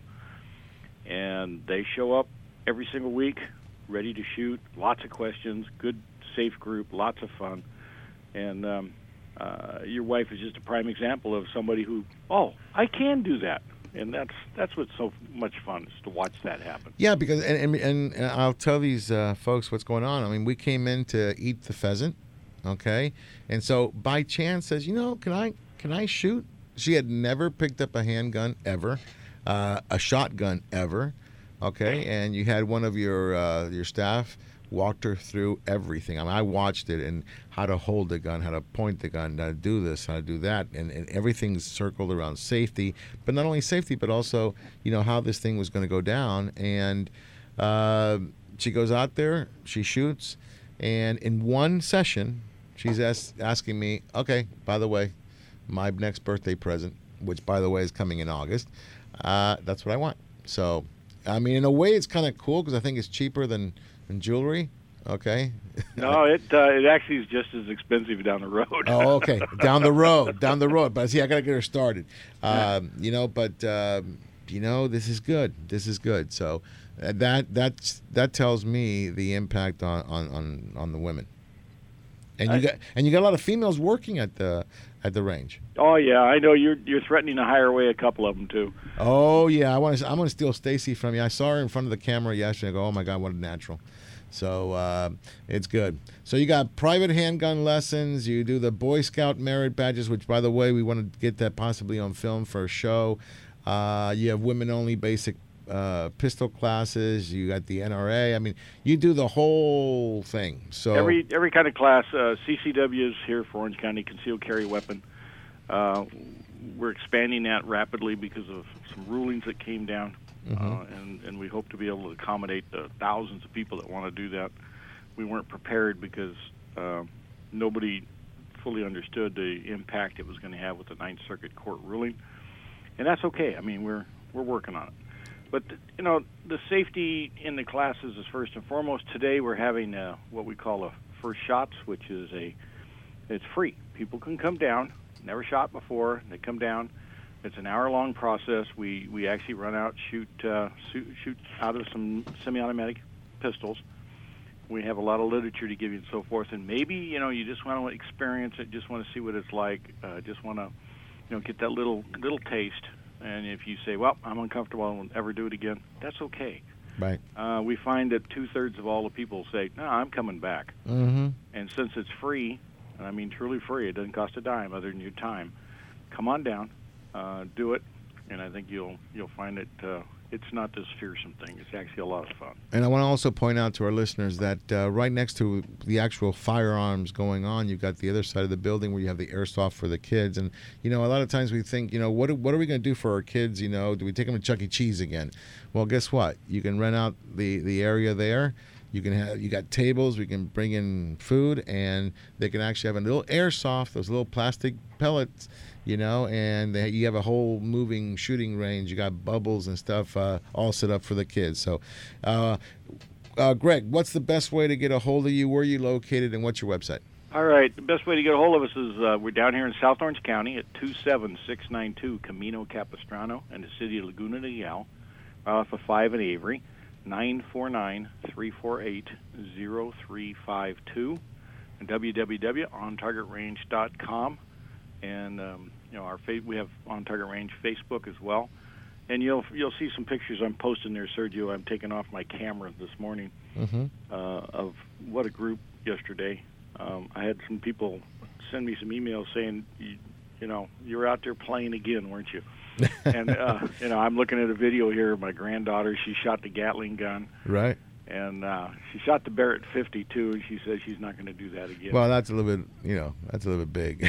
and they show up every single week, ready to shoot. Lots of questions, good, safe group, lots of fun. And um, uh, your wife is just a prime example of somebody who, oh, I can do that. And that's that's what's so much fun, is to watch that happen. Yeah, because and and, and I'll tell these uh, folks what's going on. I mean, we came in to eat the pheasant, okay, and so by chance says, you know, can I can I shoot? She had never picked up a handgun ever, uh, a shotgun ever, okay, and you had one of your uh, your staff walked her through everything. I mean, I watched it, and how to hold the gun, how to point the gun, how to do this, how to do that, and, and everything's circled around safety. But not only safety, but also, you know, how this thing was going to go down. And uh, she goes out there, she shoots, and in one session, she's ask, asking me, okay, by the way, my next birthday present, which, by the way, is coming in August, uh, that's what I want. So, I mean, in a way, it's kind of cool, because I think it's cheaper than and jewelry, okay? No, it uh, it actually is just as expensive down the road. Oh, okay, down the road, down the road. But see, I got to get her started, um, you know. But um, you know, this is good. This is good. So uh, that that's that tells me the impact on on, on, on the women. And you I, got and you got a lot of females working at the at the range. Oh yeah, I know you're you're threatening to hire away a couple of them too. Oh yeah, I want to. I'm going to steal Stacy from you. I saw her in front of the camera yesterday. I go, oh my God, what a natural. So uh, it's good. So you got private handgun lessons. You do the Boy Scout merit badges, which, by the way, we want to get that possibly on film for a show. Uh, you have women-only basic uh, pistol classes. You got the N R A. I mean, you do the whole thing. So every every kind of class. Uh, C C W is here for Orange County Concealed Carry Weapon. Uh, we're expanding that rapidly because of some rulings that came down. Mm-hmm. Uh, and, and we hope to be able to accommodate the thousands of people that want to do that. We weren't prepared because uh, nobody fully understood the impact it was going to have with the Ninth Circuit Court ruling, and that's okay. I mean, we're we're working on it. But you know, the safety in the classes is first and foremost. Today we're having uh, what we call a first shots, which is a it's free. People can come down, never shot before. They come down. It's an hour-long process. We we actually run out, shoot, uh, shoot shoot out of some semi-automatic pistols. We have a lot of literature to give you and so forth. And maybe you know you just want to experience it, just want to see what it's like, uh, just want to you know get that little little taste. And if you say, well, I'm uncomfortable, I won't ever do it again, that's okay. Right. Uh, we find that two-thirds of all the people say, no, I'm coming back. Mm-hmm. And since it's free, and I mean truly free, it doesn't cost a dime other than your time, come on down. Uh, do it, and I think you'll you'll find it. Uh, it's not this fearsome thing. It's actually a lot of fun. And I want to also point out to our listeners that uh, right next to the actual firearms going on, you've got the other side of the building where you have the airsoft for the kids. And you know, a lot of times we think, you know, what what are we going to do for our kids? You know, do we take them to Chuck E. Cheese again? Well, guess what? You can rent out the the area there. You can have you got tables. We can bring in food, and they can actually have a little airsoft, those little plastic pellets. You know, and they, you have a whole moving shooting range. You got bubbles and stuff uh, all set up for the kids. So, uh, uh, Greg, what's the best way to get a hold of you? Where are you located, and what's your website? All right. The best way to get a hold of us is uh, we're down here in South Orange County at two seven six nine two Camino Capistrano in the city of Laguna Niguel, off of five in Avery, nine four nine, three four eight, zero three five two, and w w w dot on target range dot com. And um, you know, our fa- we have On Target Range Facebook as well, and you'll you'll see some pictures I'm posting there, Sergio. I'm taking off my camera this morning mm-hmm. uh, of what a group yesterday. Um, I had some people send me some emails saying, you, you know, you were out there playing again, weren't you? and uh, you know, I'm looking at a video here of my granddaughter. She shot the Gatling gun. Right. And uh, she shot the Barrett fifty-two, and she says she's not going to do that again. Well, that's a little bit, you know, that's a little bit big.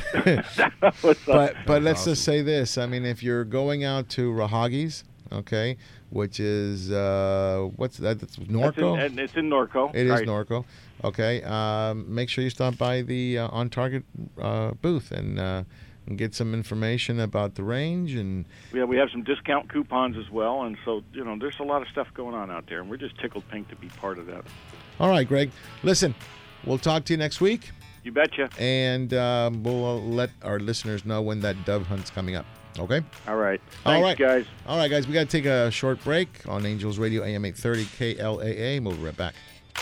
but but let's awesome. just say this. I mean, if you're going out to Rahagi's, okay, which is, uh, what's that? That's Norco? That's in, it's in Norco. It right. is Norco. Okay. Um, make sure you stop by the uh, On Target uh, booth and, uh, and get some information about the range. And yeah, we have some discount coupons as well, and so you know, there's a lot of stuff going on out there, and we're just tickled pink to be part of that. All right, Greg. Listen, we'll talk to you next week. You betcha. And um, we'll let our listeners know when that dove hunt's coming up. Okay. All right. Thanks, All right, guys. All right, guys. We got to take a short break on Angels Radio A M eight thirty K L A A. We'll be right back.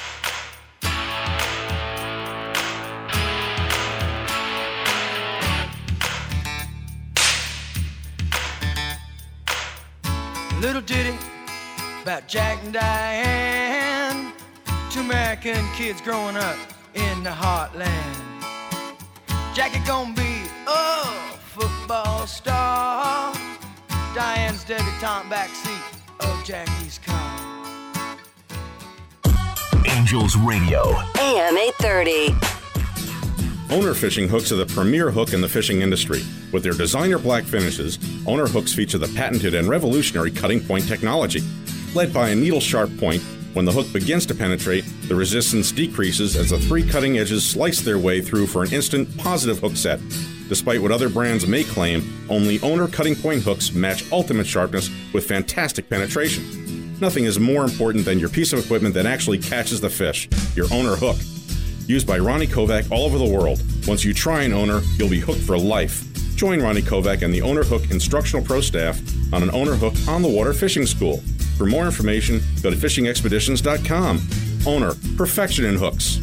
Little ditty about Jack and Diane, two American kids growing up in the heartland. Jackie gonna be a football star, Diane's debutante backseat of Jackie's car. Angels Radio A M eight thirty. Owner Fishing hooks are the premier hook in the fishing industry. With their designer black finishes, Owner hooks feature the patented and revolutionary cutting point technology. Led by a needle-sharp point, when the hook begins to penetrate, the resistance decreases as the three cutting edges slice their way through for an instant positive hook set. Despite what other brands may claim, only Owner cutting point hooks match ultimate sharpness with fantastic penetration. Nothing is more important than your piece of equipment that actually catches the fish, your Owner hook. Used by Ronnie Kovac all over the world. Once you try an Owner, you'll be hooked for life. Join Ronnie Kovac and the Owner Hook Instructional Pro staff on an owner hook on the water fishing school. For more information, go to fishing expeditions dot com. Owner, perfection in hooks.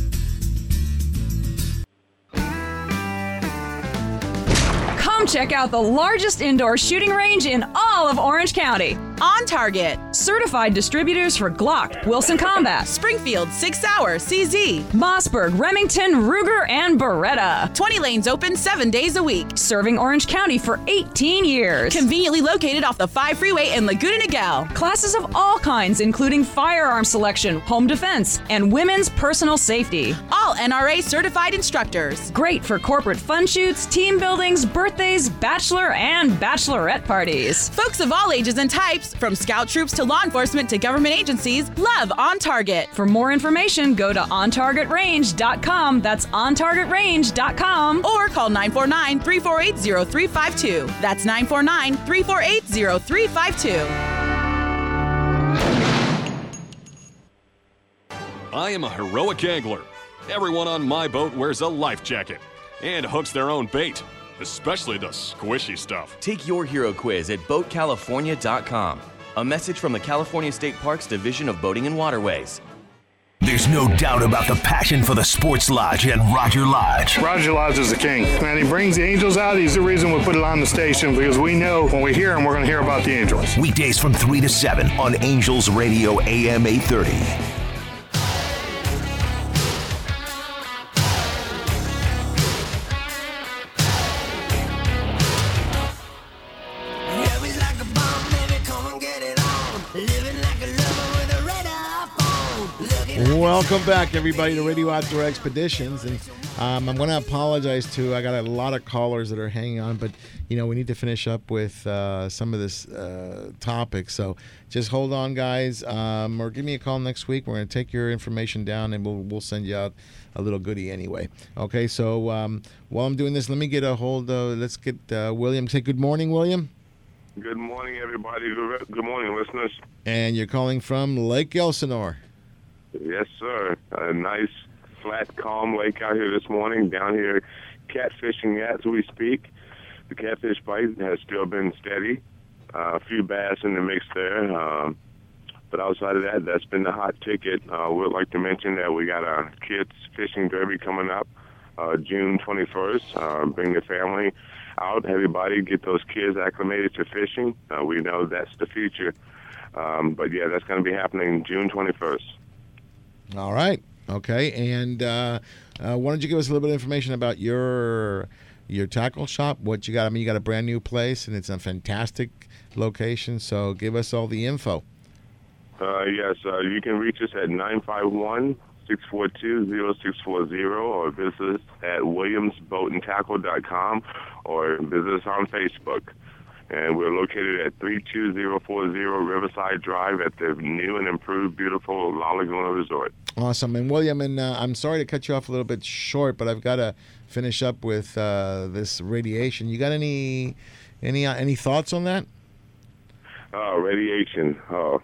Come check out the largest indoor shooting range in all of Orange County. On Target. Certified distributors for Glock, Wilson Combat, Springfield, Sig Sauer, C Z, Mossberg, Remington, Ruger, and Beretta. twenty lanes open seven days a week. Serving Orange County for eighteen years. Conveniently located off the five freeway in Laguna Niguel. Classes of all kinds, including firearm selection, home defense, and women's personal safety. All N R A certified instructors. Great for corporate fun shoots, team buildings, birthdays, bachelor and bachelorette parties. Folks of all ages and types, from scout troops to law enforcement to government agencies, love On Target. For more information, go to on target range dot com. That's on target range dot com. Or call nine four nine, three four eight, zero three five two. That's nine four nine, three four eight, zero three five two. I am a heroic angler. Everyone on my boat wears a life jacket and hooks their own bait, especially the squishy stuff. Take your hero quiz at boat california dot com. A message from the California State Parks Division of Boating and Waterways. There's no doubt about the passion for the Sports Lodge at Roger Lodge. Roger Lodge is the king. Man, he brings the Angels out. He's the reason we put it on the station, because we know when we hear him, we're going to hear about the Angels. Weekdays from three to seven on Angels Radio A M eight thirty. Welcome back, everybody, to Radio Outdoor Expeditions. And um, I'm going to apologize, too. I got a lot of callers that are hanging on, but, you know, we need to finish up with uh, some of this uh, topic. So just hold on, guys, um, or give me a call next week. We're going to take your information down, and we'll, we'll send you out a little goodie anyway. Okay, so um, while I'm doing this, let me get a hold of, let's get uh, William. Say good morning, William. Good morning, everybody. Good, good morning, listeners. And you're calling from Lake Elsinore. Yes, sir. A nice, flat, calm lake out here this morning. Down here, catfishing as we speak. The catfish bite has still been steady. Uh, a few bass in the mix there. Um, but outside of that, that's been the hot ticket. Uh, we'd like to mention that we got a kids fishing derby coming up uh, June twenty-first. Uh, bring the family out. Everybody get those kids acclimated to fishing. Uh, we know that's the future. Um, but, yeah, that's going to be happening June twenty-first. All right. Okay. And uh, uh, why don't you give us a little bit of information about your your tackle shop? What you got? I mean, you got a brand new place, and it's a fantastic location. So give us all the info. Uh, yes. Uh, you can reach us at nine five one, six four two, zero six four zero or visit us at williams boat and tackle dot com or visit us on Facebook. And we're located at three two zero four zero Riverside Drive at the new and improved, beautiful La Laguna Resort. Awesome. And William, and uh, I'm sorry to cut you off a little bit short, but I've got to finish up with uh, this radiation. You got any any uh, any thoughts on that? Uh, radiation. Oh.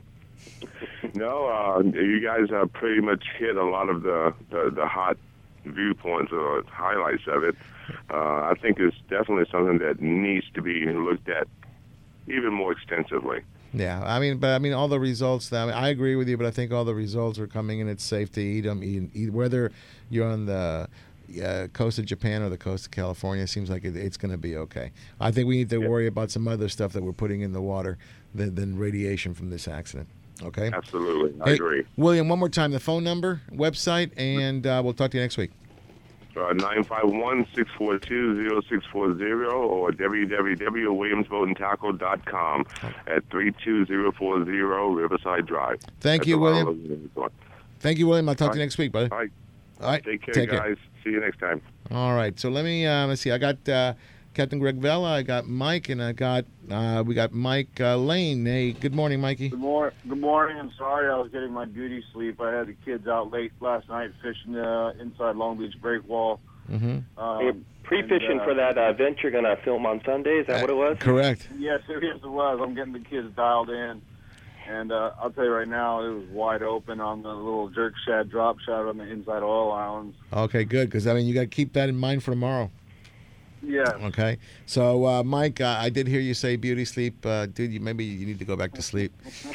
No, uh, you guys have pretty much hit a lot of the, the, the hot viewpoints or highlights of it. Uh, I think it's definitely something that needs to be looked at even more extensively. Yeah, I mean, but I mean, all the results. That, I, mean, I agree with you, but I think all the results are coming in. It's safe to eat them, eat, eat, whether you're on the uh, coast of Japan or the coast of California. It seems like it, it's going to be okay. I think we need to yeah. worry about some other stuff that we're putting in the water than, than radiation from this accident. Okay. Absolutely, I hey, agree. William, one more time: the phone number, website, and uh, we'll talk to you next week. Uh, nine five one, six four two, zero six four zero or w w w dot williams boat and tackle dot com at three two zero four zero Riverside Drive. Thank That's you, William. Thank you, William. I'll talk All to you next week, buddy. All right. All right. Take care, Take guys. Care. See you next time. All right. So let me, uh, let's see. I got uh, Captain Greg Vela. I got Mike, and I got, uh, we got Mike uh, Lane. Hey, good morning, Mikey. Good, mor- good morning. I'm sorry I was getting my duty sleep. I had the kids out late last night fishing uh, inside Long Beach Break Wall. Mm-hmm. Um, hey, pre-fishing and, uh, for that uh, event you're going to film on Sunday. Is that uh, what it was? Correct. Yes, it, yes, it was. I'm getting the kids dialed in. And uh, I'll tell you right now, it was wide open on the little jerk shad, drop shad on the inside oil islands. Okay, good, because, I mean, you got to keep that in mind for tomorrow. Yeah. Okay. So, uh, Mike, uh, I did hear you say beauty sleep. Uh, dude, you, maybe you need to go back to sleep.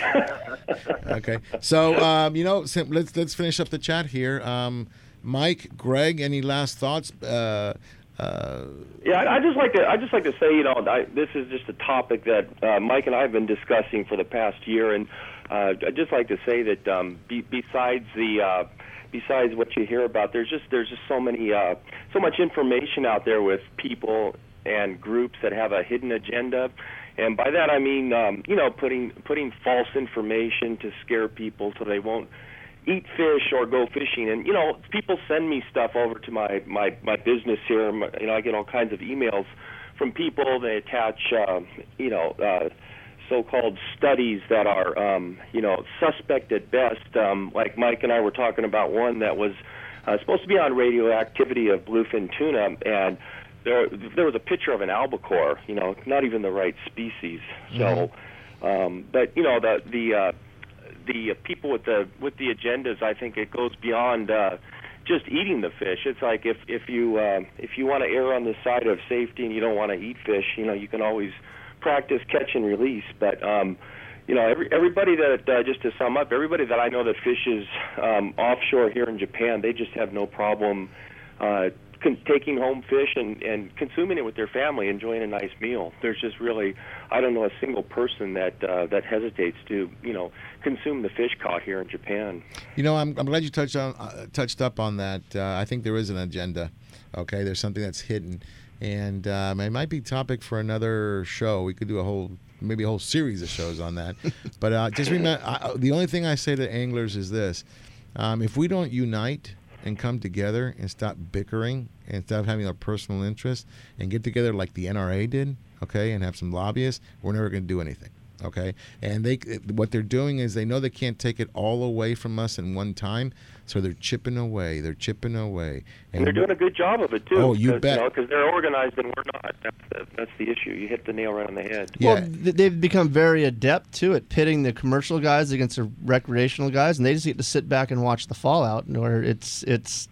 Okay. So, um, you know, sim- let's let's finish up the chat here. Um, Mike, Greg, any last thoughts? Uh, uh, Yeah, I I just like to I just like to say, you know, I, this is just a topic that uh, Mike and I have been discussing for the past year, and uh, I'd just like to say that um, be, besides the uh, besides what you hear about, there's just there's just so many uh, so much information out there with people and groups that have a hidden agenda, and by that I mean um, you know putting putting false information to scare people so they won't eat fish or go fishing. And you know, people send me stuff over to my my my business here. My, you know, I get all kinds of emails from people. They attach uh, you know uh, so-called studies that are um, you know suspect at best. Um, like Mike and I were talking about one that was uh, supposed to be on radioactivity of bluefin tuna, and there there was a picture of an albacore. You know, not even the right species. So, um, but you know the the uh, the people with the with the agendas, I think it goes beyond uh, just eating the fish. It's like if if you uh, if you want to err on the side of safety and you don't want to eat fish, you know, you can always practice catch and release. But um, you know, every everybody that uh, just to sum up, everybody that I know that fishes um, offshore here in Japan, they just have no problem uh, con- taking home fish and, and consuming it with their family, enjoying a nice meal. There's just really, I don't know a single person that uh, that hesitates to, you know, consume the fish caught here in Japan. You know, I'm, I'm glad you touched on uh, touched up on that. Uh, I think there is an agenda. Okay, there's something that's hidden, and um, it might be topic for another show. We could do a whole, maybe a whole series of shows on that. But uh, just remember, I, the only thing I say to anglers is this: um, if we don't unite and come together and stop bickering and stop having a personal interest and get together like the N R A did, okay, and have some lobbyists, we're never going to do anything. Okay, and they what they're doing is they know they can't take it all away from us in one time, so they're chipping away. They're chipping away, And they're doing a good job of it too. Oh, you because, bet. know, because they're organized and we're not. That's the, that's the issue. You hit the nail right on the head. Well, th- they've become very adept too at pitting the commercial guys against the recreational guys, and they just get to sit back and watch the fallout. Or it's it's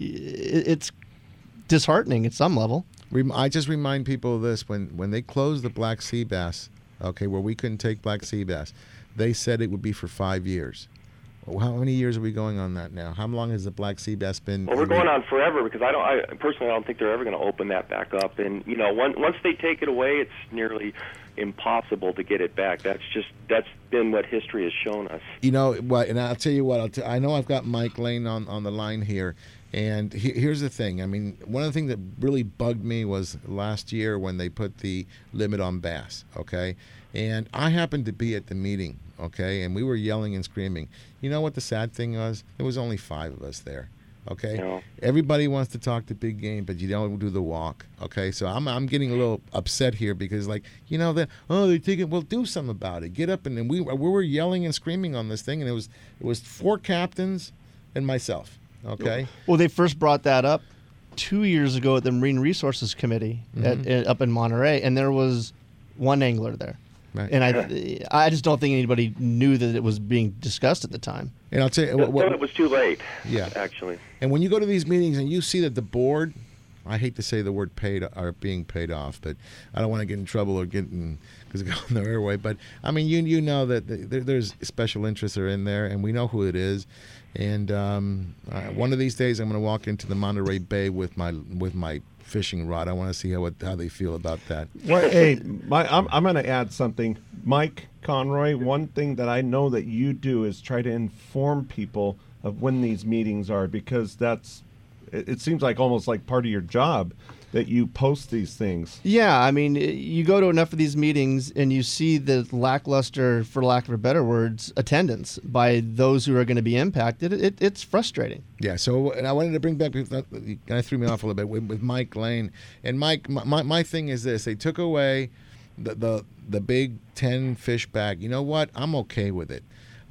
it's disheartening at some level. Rem- I just remind people of this: when when they closed the black sea bass, okay, where we couldn't take black sea bass, they said it would be for five years. Well, how many years are we going on that now? How long has the black sea bass been? Well, we're going on forever because I don't. I personally, I don't think they're ever going to open that back up. And you know, one, once they take it away, it's nearly impossible to get it back. That's just that's been what history has shown us. You know what? And I'll tell you what. I'll t- I know I've got Mike Lane on, on the line here, and he, here's the thing. I mean, one of the things that really bugged me was last year when they put the limit on bass. Okay, and I happened to be at the meeting. Okay, and we were yelling and screaming. You know what the sad thing was? There was only five of us there. Okay, Yeah. everybody wants to talk the big game, but you don't do the walk. Okay, so I'm I'm getting a little upset here because like you know that oh they take it. Well, do something about it. Get up and, and we we were yelling and screaming on this thing, and it was it was four captains and myself. Okay, Well, they first brought that up two years ago at the Marine Resources Committee at, Mhm. at, up in Monterey, and there was one angler there. Right. And I, I just don't think anybody knew that it was being discussed at the time. and I'll tell you Until what, what it was too late. Yeah. actually. And when you go to these meetings and you see that the board, I hate to say the word paid or being paid off, but I don't want to get in trouble or get in because it goes on the airway. But I mean, you you know that the, there, there's special interests are in there, and we know who it is. And um, uh, one of these days, I'm going to walk into the Monterey Bay with my with my fishing rod. I want to see how what, how they feel about that. Well, hey, my, I'm, I'm going to add something. Mike Conroy, one thing that I know that you do is try to inform people of when these meetings are, because that's, it, it seems like almost like part of your job that you post these things. Yeah, I mean, you go to enough of these meetings and you see the lackluster, for lack of a better words, attendance by those who are going to be impacted. It, it's frustrating. Yeah, so and I wanted to bring back, you kind of threw me off a little bit with, with Mike Lane. And Mike, my, my thing is this: they took away the, the the big ten fish bag. You know what? I'm okay with it.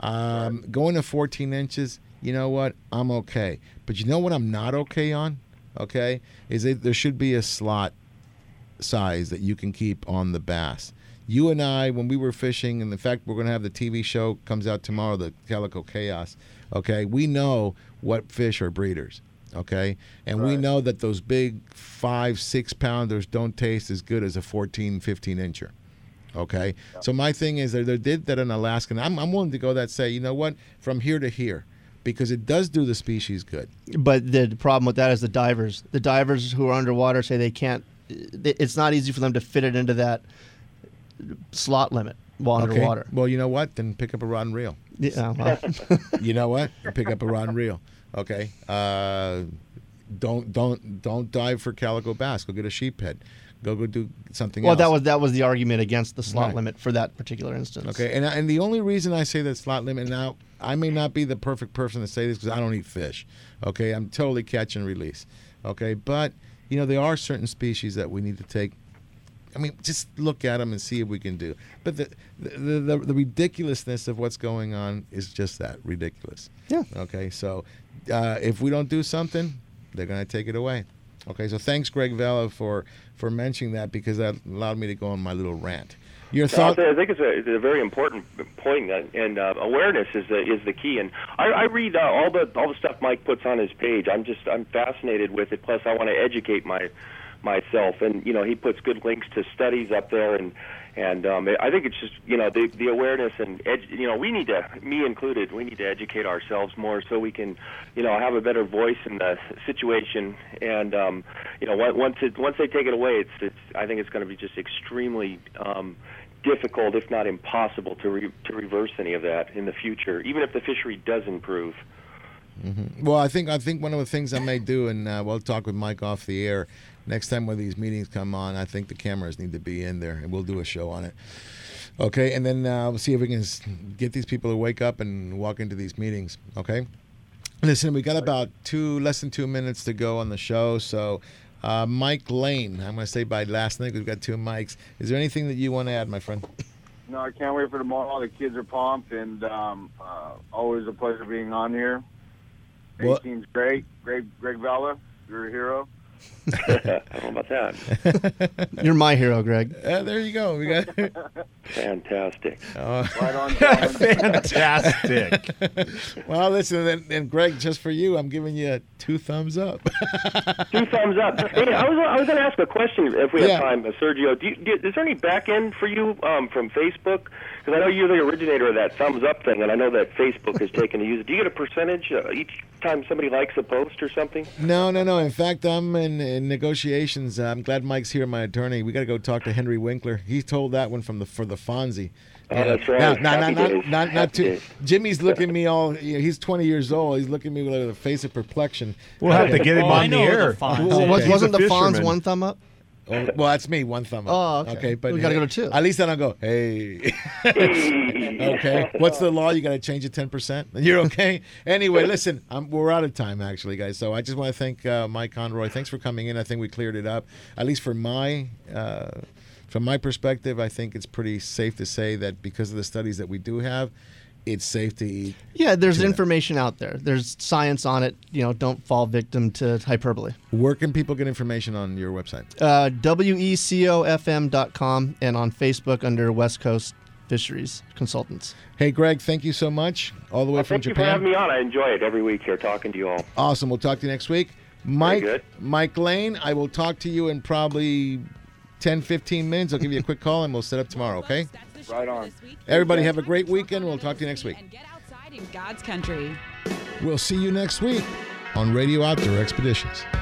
Um, going to fourteen inches, you know what? I'm okay. But you know what I'm not okay on? Okay, is that there should be a slot size that you can keep on the bass. You and I, when we were fishing, and in fact, we're going to have the T V show comes out tomorrow, the Calico Chaos. Okay, we know what fish are breeders. Okay, and we know that those big five, six pounders don't taste as good as a fourteen, fifteen incher. Okay, so my thing is they, they did that in Alaska, and I'm, I'm willing to go that say, you know what, from here to here, because it does do the species good. But the problem with that is the divers. The divers who are underwater say they can't. It's not easy for them to fit it into that slot limit while Okay. underwater. Well, you know what? Then pick up a rod and reel. Yeah, well. You know what? Pick up a rod and reel. Okay. Uh, don't don't don't dive for calico bass. Go get a sheephead. Go go do something Well, else. that was that was the argument against the slot Right. limit for that particular instance. Okay, and and the only reason I say that slot limit now, I may not be the perfect person to say this because I don't eat fish. Okay, I'm totally catch and release. Okay, but you know there are certain species that we need to take. I mean, just look at them and see if we can do. But the the the, the ridiculousness of what's going on is just that ridiculous. Yeah. Okay, so uh, if we don't do something, they're going to take it away. Okay, so thanks, Greg Vela, for for mentioning that because that allowed me to go on my little rant. Your thought? I think it's a, it's a very important point, uh, and uh, awareness is the is the key. And I, I read uh, all the all the stuff Mike puts on his page. I'm just I'm fascinated with it. Plus, I want to educate my myself, and you know, he puts good links to studies up there, and and um, I think it's just you know the the awareness and edu- you know we need to, me included, we need to educate ourselves more so we can you know have a better voice in the situation. And um, you know on- once it once they take it away, it's it's I think it's going to be just extremely um, difficult, if not impossible, to re- to reverse any of that in the future, even if the fishery does improve. Mm-hmm. Well, I think I think one of the things I may do, and uh, we'll talk with Mike off the air next time when these meetings come on. I think the cameras need to be in there, and we'll do a show on it. Okay, and then uh, we'll see if we can s- get these people to wake up and walk into these meetings. Okay. Listen, we got about two less than two minutes to go on the show, so. Uh, Mike Lane, I'm going to say by last name, we've got two mics. Is there anything that you want to add, my friend? No, I can't wait for tomorrow. The kids are pumped, and um, uh, always a pleasure being on here. Well- eighteen's great. Greg, Greg Vela, you're a hero. I don't know about that. You're my hero, Greg. Uh, there you go. We got Fantastic. Oh. Right on. gentlemen. Fantastic. Well, listen, and, and Greg, just for you, I'm giving you two thumbs up. Two thumbs up. Hey, I was I was going to ask a question if we have Yeah. time, uh, Sergio. Do you, do, is there any back end for you um, from Facebook? Because I know you're the originator of that thumbs up thing, and I know that Facebook has taken to use it. Do you get a percentage uh, each time somebody likes a post or something? No, no, no. In fact, I'm in, in negotiations. Uh, I'm glad Mike's here, my attorney. We got to go talk to Henry Winkler. He told that one from the for the Fonzie. Oh, that's right. Now, now, Happy now, days. not, not, not Happy too. days. Jimmy's looking at me all. You know, he's twenty years old. He's looking at me with a face of perplexion. We'll have to get him Oh, I on the know air. the Fonz. Okay. Well, was- He's a wasn't the Fonz fisherman. one thumb up? Oh, well, that's me. One thumb up. Oh, okay. Okay, but We gotta hey, go to two. At least then I'll go. Hey. Okay. What's the law? You got to change it ten percent. You're okay. Anyway, listen, I'm, we're out of time actually, guys. So I just want to thank uh, Mike Conroy. Thanks for coming in. I think we cleared it up. At least for my. Uh, From my perspective, I think it's pretty safe to say that because of the studies that we do have, it's safe to eat. Yeah, there's tuna. information out there. There's science on it. You know, don't fall victim to hyperbole. Where can people get information on your website? Uh, W E C O F M dot com and on Facebook under West Coast Fisheries Consultants. Hey, Greg, thank you so much. All the way Well, from thank you for Japan. having me on. I enjoy it every week here talking to you all. Awesome. We'll talk to you next week. Mike, good. Mike Lane, I will talk to you in probably ten, fifteen minutes. I'll give you a quick call and we'll set up tomorrow, okay? Right on. Everybody have a great weekend. We'll talk to you next week. In God's country. We'll see you next week on Radio Outdoor Expeditions.